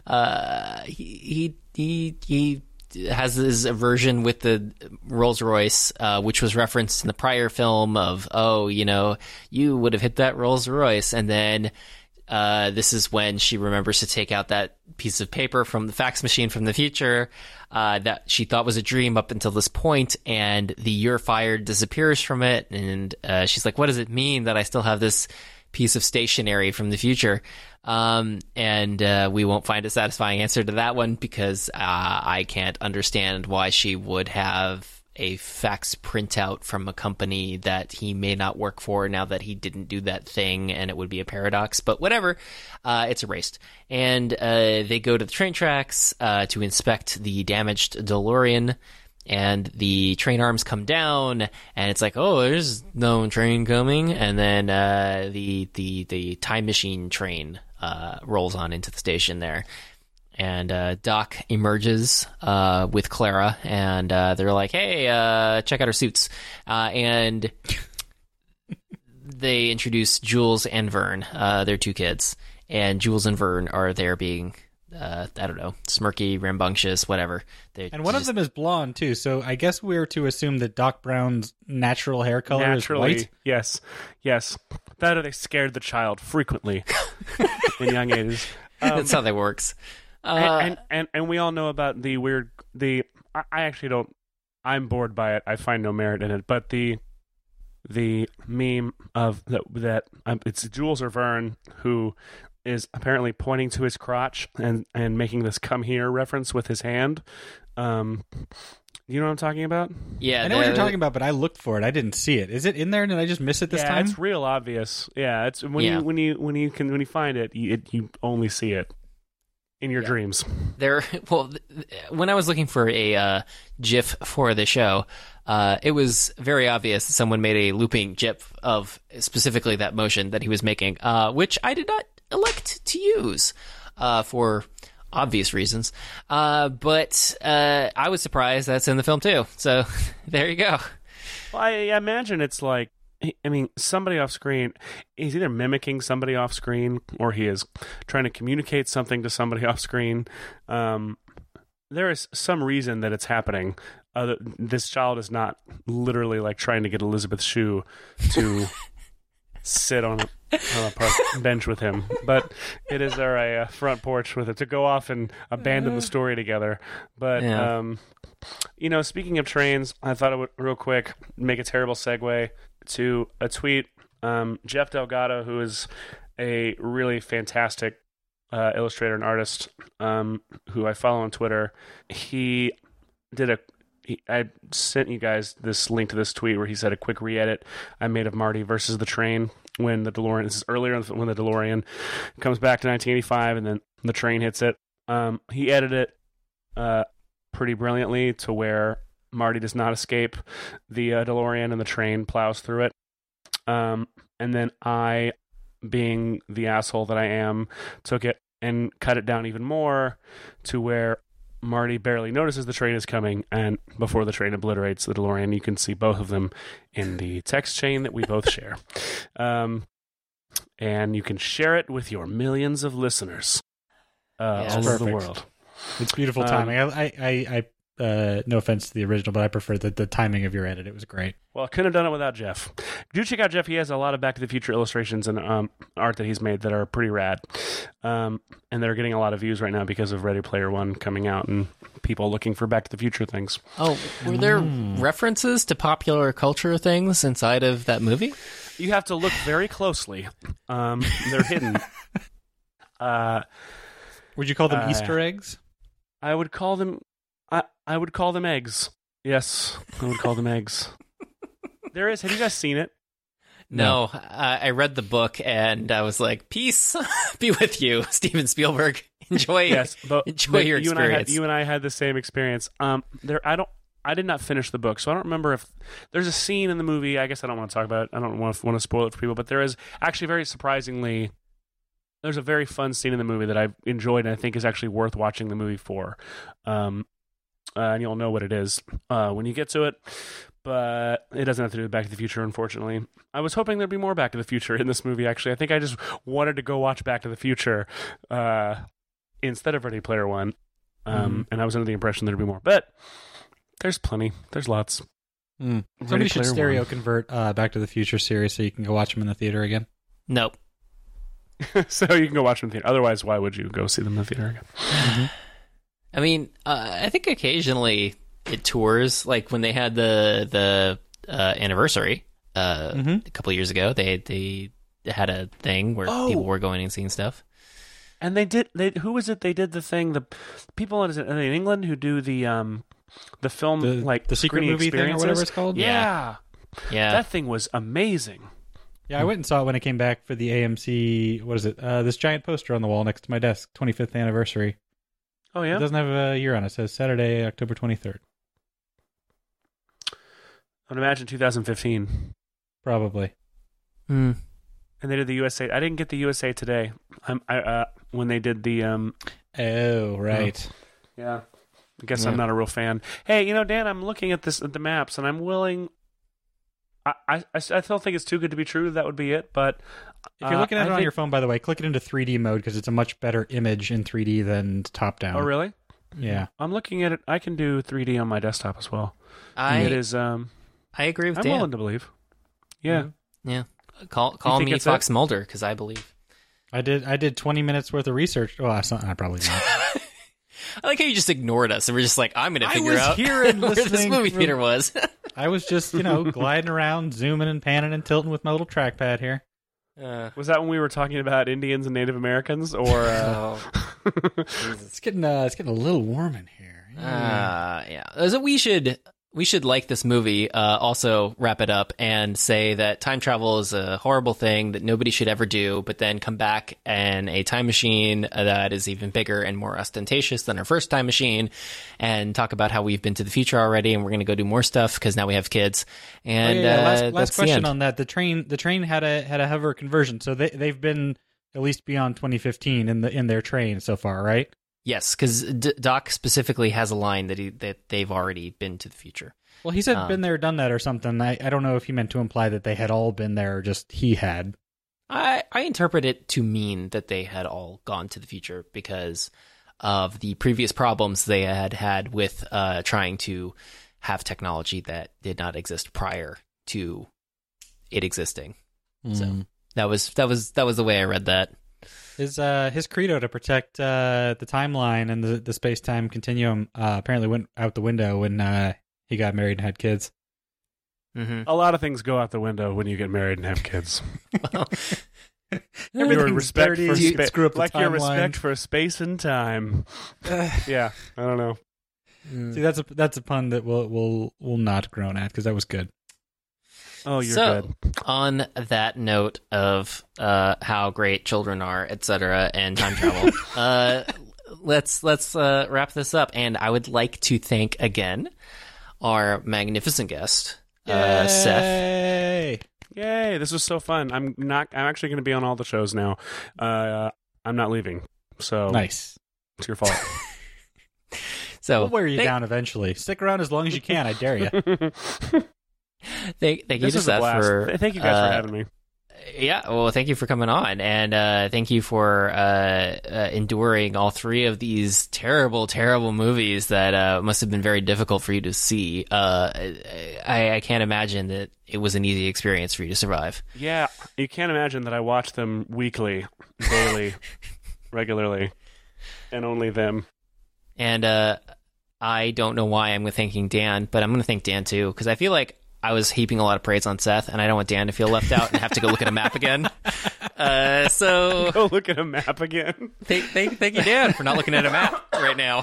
he has his aversion with the Rolls Royce, which was referenced in the prior film of, oh, you know, you would have hit that Rolls Royce, and then. This is when she remembers to take out that piece of paper from the fax machine from the future that she thought was a dream up until this point, and the "you're fired" disappears from it, and she's like, what does it mean that I still have this piece of stationery from the future? And we won't find a satisfying answer to that one because I can't understand why she would have a fax printout from a company that he may not work for now that he didn't do that thing, and it would be a paradox, but whatever. It's erased. And they go to the train tracks to inspect the damaged DeLorean, and the train arms come down, and it's like, oh, there's no train coming, and then the time machine train rolls on into the station there. And Doc emerges with Clara, and they're like, hey, check out our suits. And they introduce Jules and Vern, their two kids. And Jules and Vern are there being, I don't know, smirky, rambunctious, whatever. And one of them is blonde, too, so I guess we're to assume that Doc Brown's natural hair color is white? Yes. That or they scared the child frequently in young ages. That's how that works. And we all know about I actually don't. I'm bored by it. I find no merit in it. But the meme of that it's Jules or Vern who is apparently pointing to his crotch and making this "come here" reference with his hand. You know what I'm talking about? Yeah, I know what you're talking about, but I looked for it. I didn't see it. Is it in there? Did I just miss it this time? Yeah, it's real obvious. Yeah, it's when you find it, you only see it. In your dreams. When I was looking for a GIF for the show, it was very obvious that someone made a looping GIF of specifically that motion that he was making, which I did not elect to use for obvious reasons. But I was surprised that's in the film too. So there you go. Well, I imagine it's like, I mean, somebody off screen, he's either mimicking somebody off screen or he is trying to communicate something to somebody off screen. There is some reason that it's happening. This child is not literally like trying to get Elizabeth Shue to sit on a park bench with him, but it is their front porch with it to go off and abandon the story together. But speaking of trains, I thought it would real quick make a terrible segue to a tweet. Jeff Delgado, who is a really fantastic illustrator and artist who I follow on Twitter. He did I sent you guys this link to this tweet where he said a quick re-edit I made of Marty versus the train when the DeLorean, this is earlier when the DeLorean comes back to 1985 and then the train hits it. He edited it pretty brilliantly to where Marty does not escape the DeLorean and the train plows through it. And then I, being the asshole that I am, took it and cut it down even more to where Marty barely notices the train is coming, and before the train obliterates the DeLorean, you can see both of them in the text chain that we both share. And you can share it with your millions of listeners all over the world. It's beautiful timing. I no offense to the original, but I prefer the timing of your edit. It was great. Well, I couldn't have done it without Jeff. Do check out Jeff. He has a lot of Back to the Future illustrations and art that he's made that are pretty rad. And they're getting a lot of views right now because of Ready Player One coming out and people looking for Back to the Future things. Oh, were there references to popular culture things inside of that movie? You have to look very closely. They're hidden. Would you call them Easter eggs? I would call them... I would call them eggs. Yes, I would call them eggs. There is. Have you guys seen it? No. I read the book and I was like, peace be with you, Steven Spielberg. Enjoy your experience. You and I had the same experience. I did not finish the book, so I don't remember if there's a scene in the movie. I guess I don't want to talk about it. I don't want to spoil it for people, but there is actually very surprisingly, there's a very fun scene in the movie that I've enjoyed and I think is actually worth watching the movie for. And you'll know what it is when you get to it, but it doesn't have to do with Back to the Future, unfortunately. I was hoping there'd be more Back to the Future in this movie, actually. I think I just wanted to go watch Back to the Future instead of Ready Player One, and I was under the impression there'd be more, but there's plenty. There's lots. Somebody should stereo convert Back to the Future series so you can go watch them in the theater again. Nope. So you can go watch them in the theater. Otherwise, why would you go see them in the theater again? Mm-hmm. I mean, I think occasionally it tours, like when they had the anniversary a couple of years ago, they had a thing where people were going and seeing stuff. And who was it? They did the thing. The people in England who do the film, the secret movie thing or whatever it's called. Yeah. That thing was amazing. Yeah, I went and saw it when it came back for the AMC. What is it? This giant poster on the wall next to my desk, 25th anniversary. Oh, yeah? It doesn't have a year on it. It says Saturday, October 23rd. I'd imagine 2015. Probably. And they did the USA. I didn't get the USA Today. When they did the... Oh, right. Yeah. I guess I'm not a real fan. Hey, Dan, I'm looking at the maps, and I'm willing... I still think it's too good to be true. That would be it, but... If you're looking at it on your phone, by the way, click it into 3D mode because it's a much better image in 3D than top-down. Oh, really? Yeah. I'm looking at it. I can do 3D on my desktop as well. It is... I agree with Dan. I'm willing to believe. Yeah. Yeah. Call me Fox Mulder, because I believe. I did 20 minutes worth of research. Oh, that's not. I probably not. I like how you just ignored us and we're just like, I'm going to figure out where this movie theater was. I was just, gliding around, zooming and panning and tilting with my little trackpad here. Was that when we were talking about Indians and Native Americans, or? It's getting a little warm in here. Yeah. So we should like this movie. Also wrap it up and say that time travel is a horrible thing that nobody should ever do. But then come back in a time machine that is even bigger and more ostentatious than our first time machine, and talk about how we've been to the future already and we're going to go do more stuff because now we have kids. And last question on that: the train had a hover conversion, so they've been at least beyond 2015 in their train so far, right? Yes, because Doc specifically has a line that they've already been to the future. Well, he said been there, done that, or something. I don't know if he meant to imply that they had all been there, or just he had. I interpret it to mean that they had all gone to the future because of the previous problems they had with trying to have technology that did not exist prior to it existing. So that was the way I read that. His credo to protect the timeline and the space-time continuum apparently went out the window when he got married and had kids. A lot of things go out the window when you get married and have kids. Well, Your Everything's respect dirty, for you can screw up the like your timeline. respect for space and time. Yeah, I don't know. See, that's a pun that we'll not groan at because that was good. Oh, you're So, good. on that note of how great children are, etc., and time travel, let's wrap this up. And I would like to thank again our magnificent guest, Seth. Yay! Yay! This was so fun. I'm actually going to be on all the shows now. I'm not leaving, so Nice. it's your fault. So We'll wear you down eventually. Stick around as long as you can. I dare you. Thank you This to is a Seth blast. for Thank you guys for having me. Yeah, well, thank you for coming on, and thank you for enduring all three of these terrible, terrible movies that must have been very difficult for you to see. I can't imagine that it was an easy experience for you to survive. Yeah, you can't imagine that I watch them weekly, daily, regularly, and only them. And I don't know why I'm thanking Dan, but I'm going to thank Dan too, because I feel like I was heaping a lot of praise on Seth, and I don't want Dan to feel left out and have to go look at a map again. So Go look at a map again. thank you, Dan, for not looking at a map right now.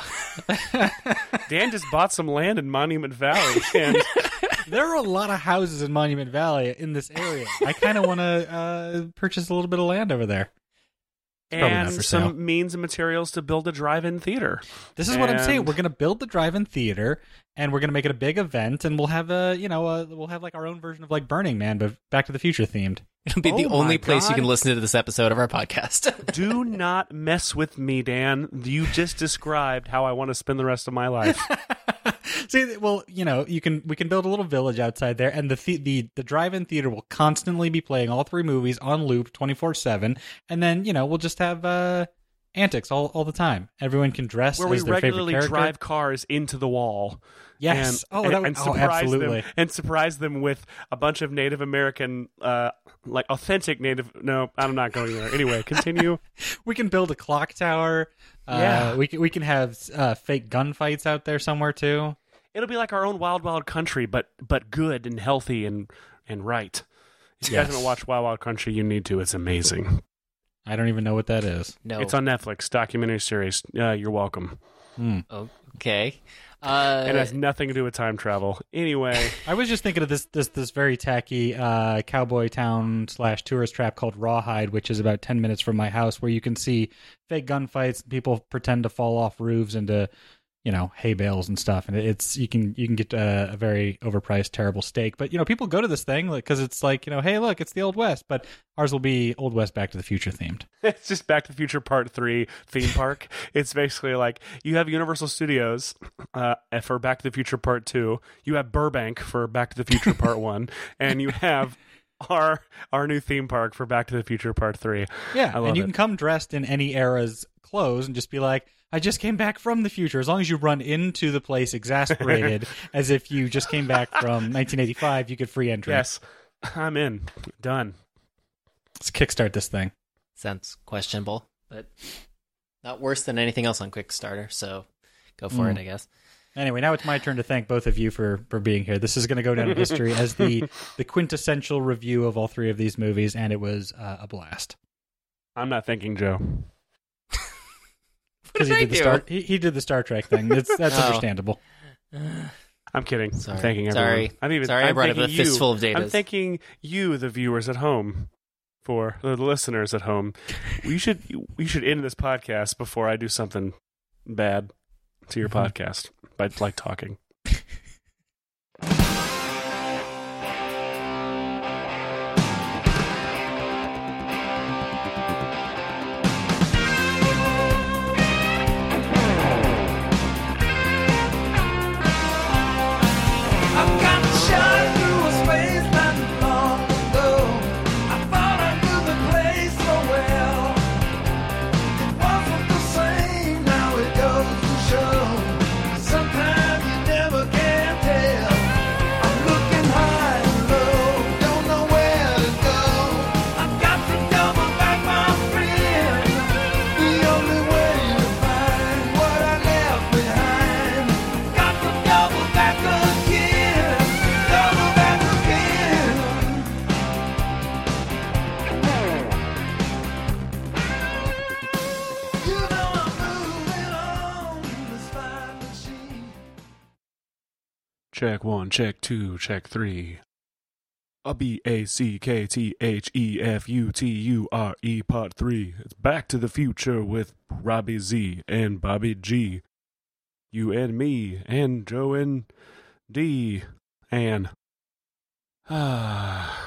Dan just bought some land in Monument Valley, and There are a lot of houses in Monument Valley in this area. I kind of want to purchase a little bit of land over there. Probably not and for sale. some means and materials to build a drive-in theater. This is what I'm saying. And- We're going to build the drive-in theater, and we're going to make it a big event, and we'll have we'll have like our own version of like Burning Man, but Back to the Future themed. It'll be the Oh only my place you God. can listen to this episode of our podcast. Do not mess with me, Dan. You just described how I want to spend the rest of my life. See, well, we can build a little village outside there, and the drive-in theater will constantly be playing all three movies on loop 24/7, and then we'll just have antics all the time. Everyone can dress Where we as their regularly favorite character. drive cars into the wall. Yes. And surprise absolutely. them, and surprise them with a bunch of Native American, like authentic Native. No, I'm not going there. Anyway, continue. We can build a clock tower. Yeah. We can have fake gunfights out there somewhere too. It'll be like our own Wild Wild Country, but good and healthy and right. If you guys Yes. haven't watched Wild Wild Country, you need to. It's amazing. I don't even know what that is. No. It's on Netflix, documentary series. You're welcome. Okay. It has nothing to do with time travel. Anyway, I was just thinking of this very tacky cowboy town / tourist trap called Rawhide, which is about 10 minutes from my house, where you can see fake gunfights and people pretend to fall off roofs into hay bales and stuff, and it's you can get a very overpriced terrible steak. But people go to this thing because it's like hey, look, it's the Old West, but ours will be Old West Back to the Future themed. it's just Back to the Future Part 3 theme park. It's basically like you have Universal Studios for Back to the Future Part 2. You have Burbank for Back to the Future Part 1. And you have our new theme park for Back to the Future Part 3. Yeah, I love and you it. can come dressed in any era's clothes and just be like, I just came back from the future. As long as you run into the place exasperated as if you just came back from 1985, you get free entry. Yes, I'm in. Done. Let's kickstart this thing. Sounds questionable, but not worse than anything else on Quickstarter, so go for it, I guess. Anyway, now it's my turn to thank both of you for being here. This is going to go down in history as the quintessential review of all three of these movies, and it was a blast. I'm not thanking Joe. Because he did the Star Trek thing. That's understandable. I'm kidding. Sorry. I'm thanking everyone. Sorry. I brought up a thanking you. fistful of datas. I'm thanking you, the viewers at home, for the listeners at home. We should end this podcast before I do something bad to your podcast by like talking. I've got shot through a space not long ago. I thought I knew the place so well. It wasn't the same, now it goes to show. Sometimes you never Check 1, check 2, check 3. A BACKTHEFUTURE Part 3. It's Back to the Future with Robbie Z and Bobby G. You and me and Joe and D. And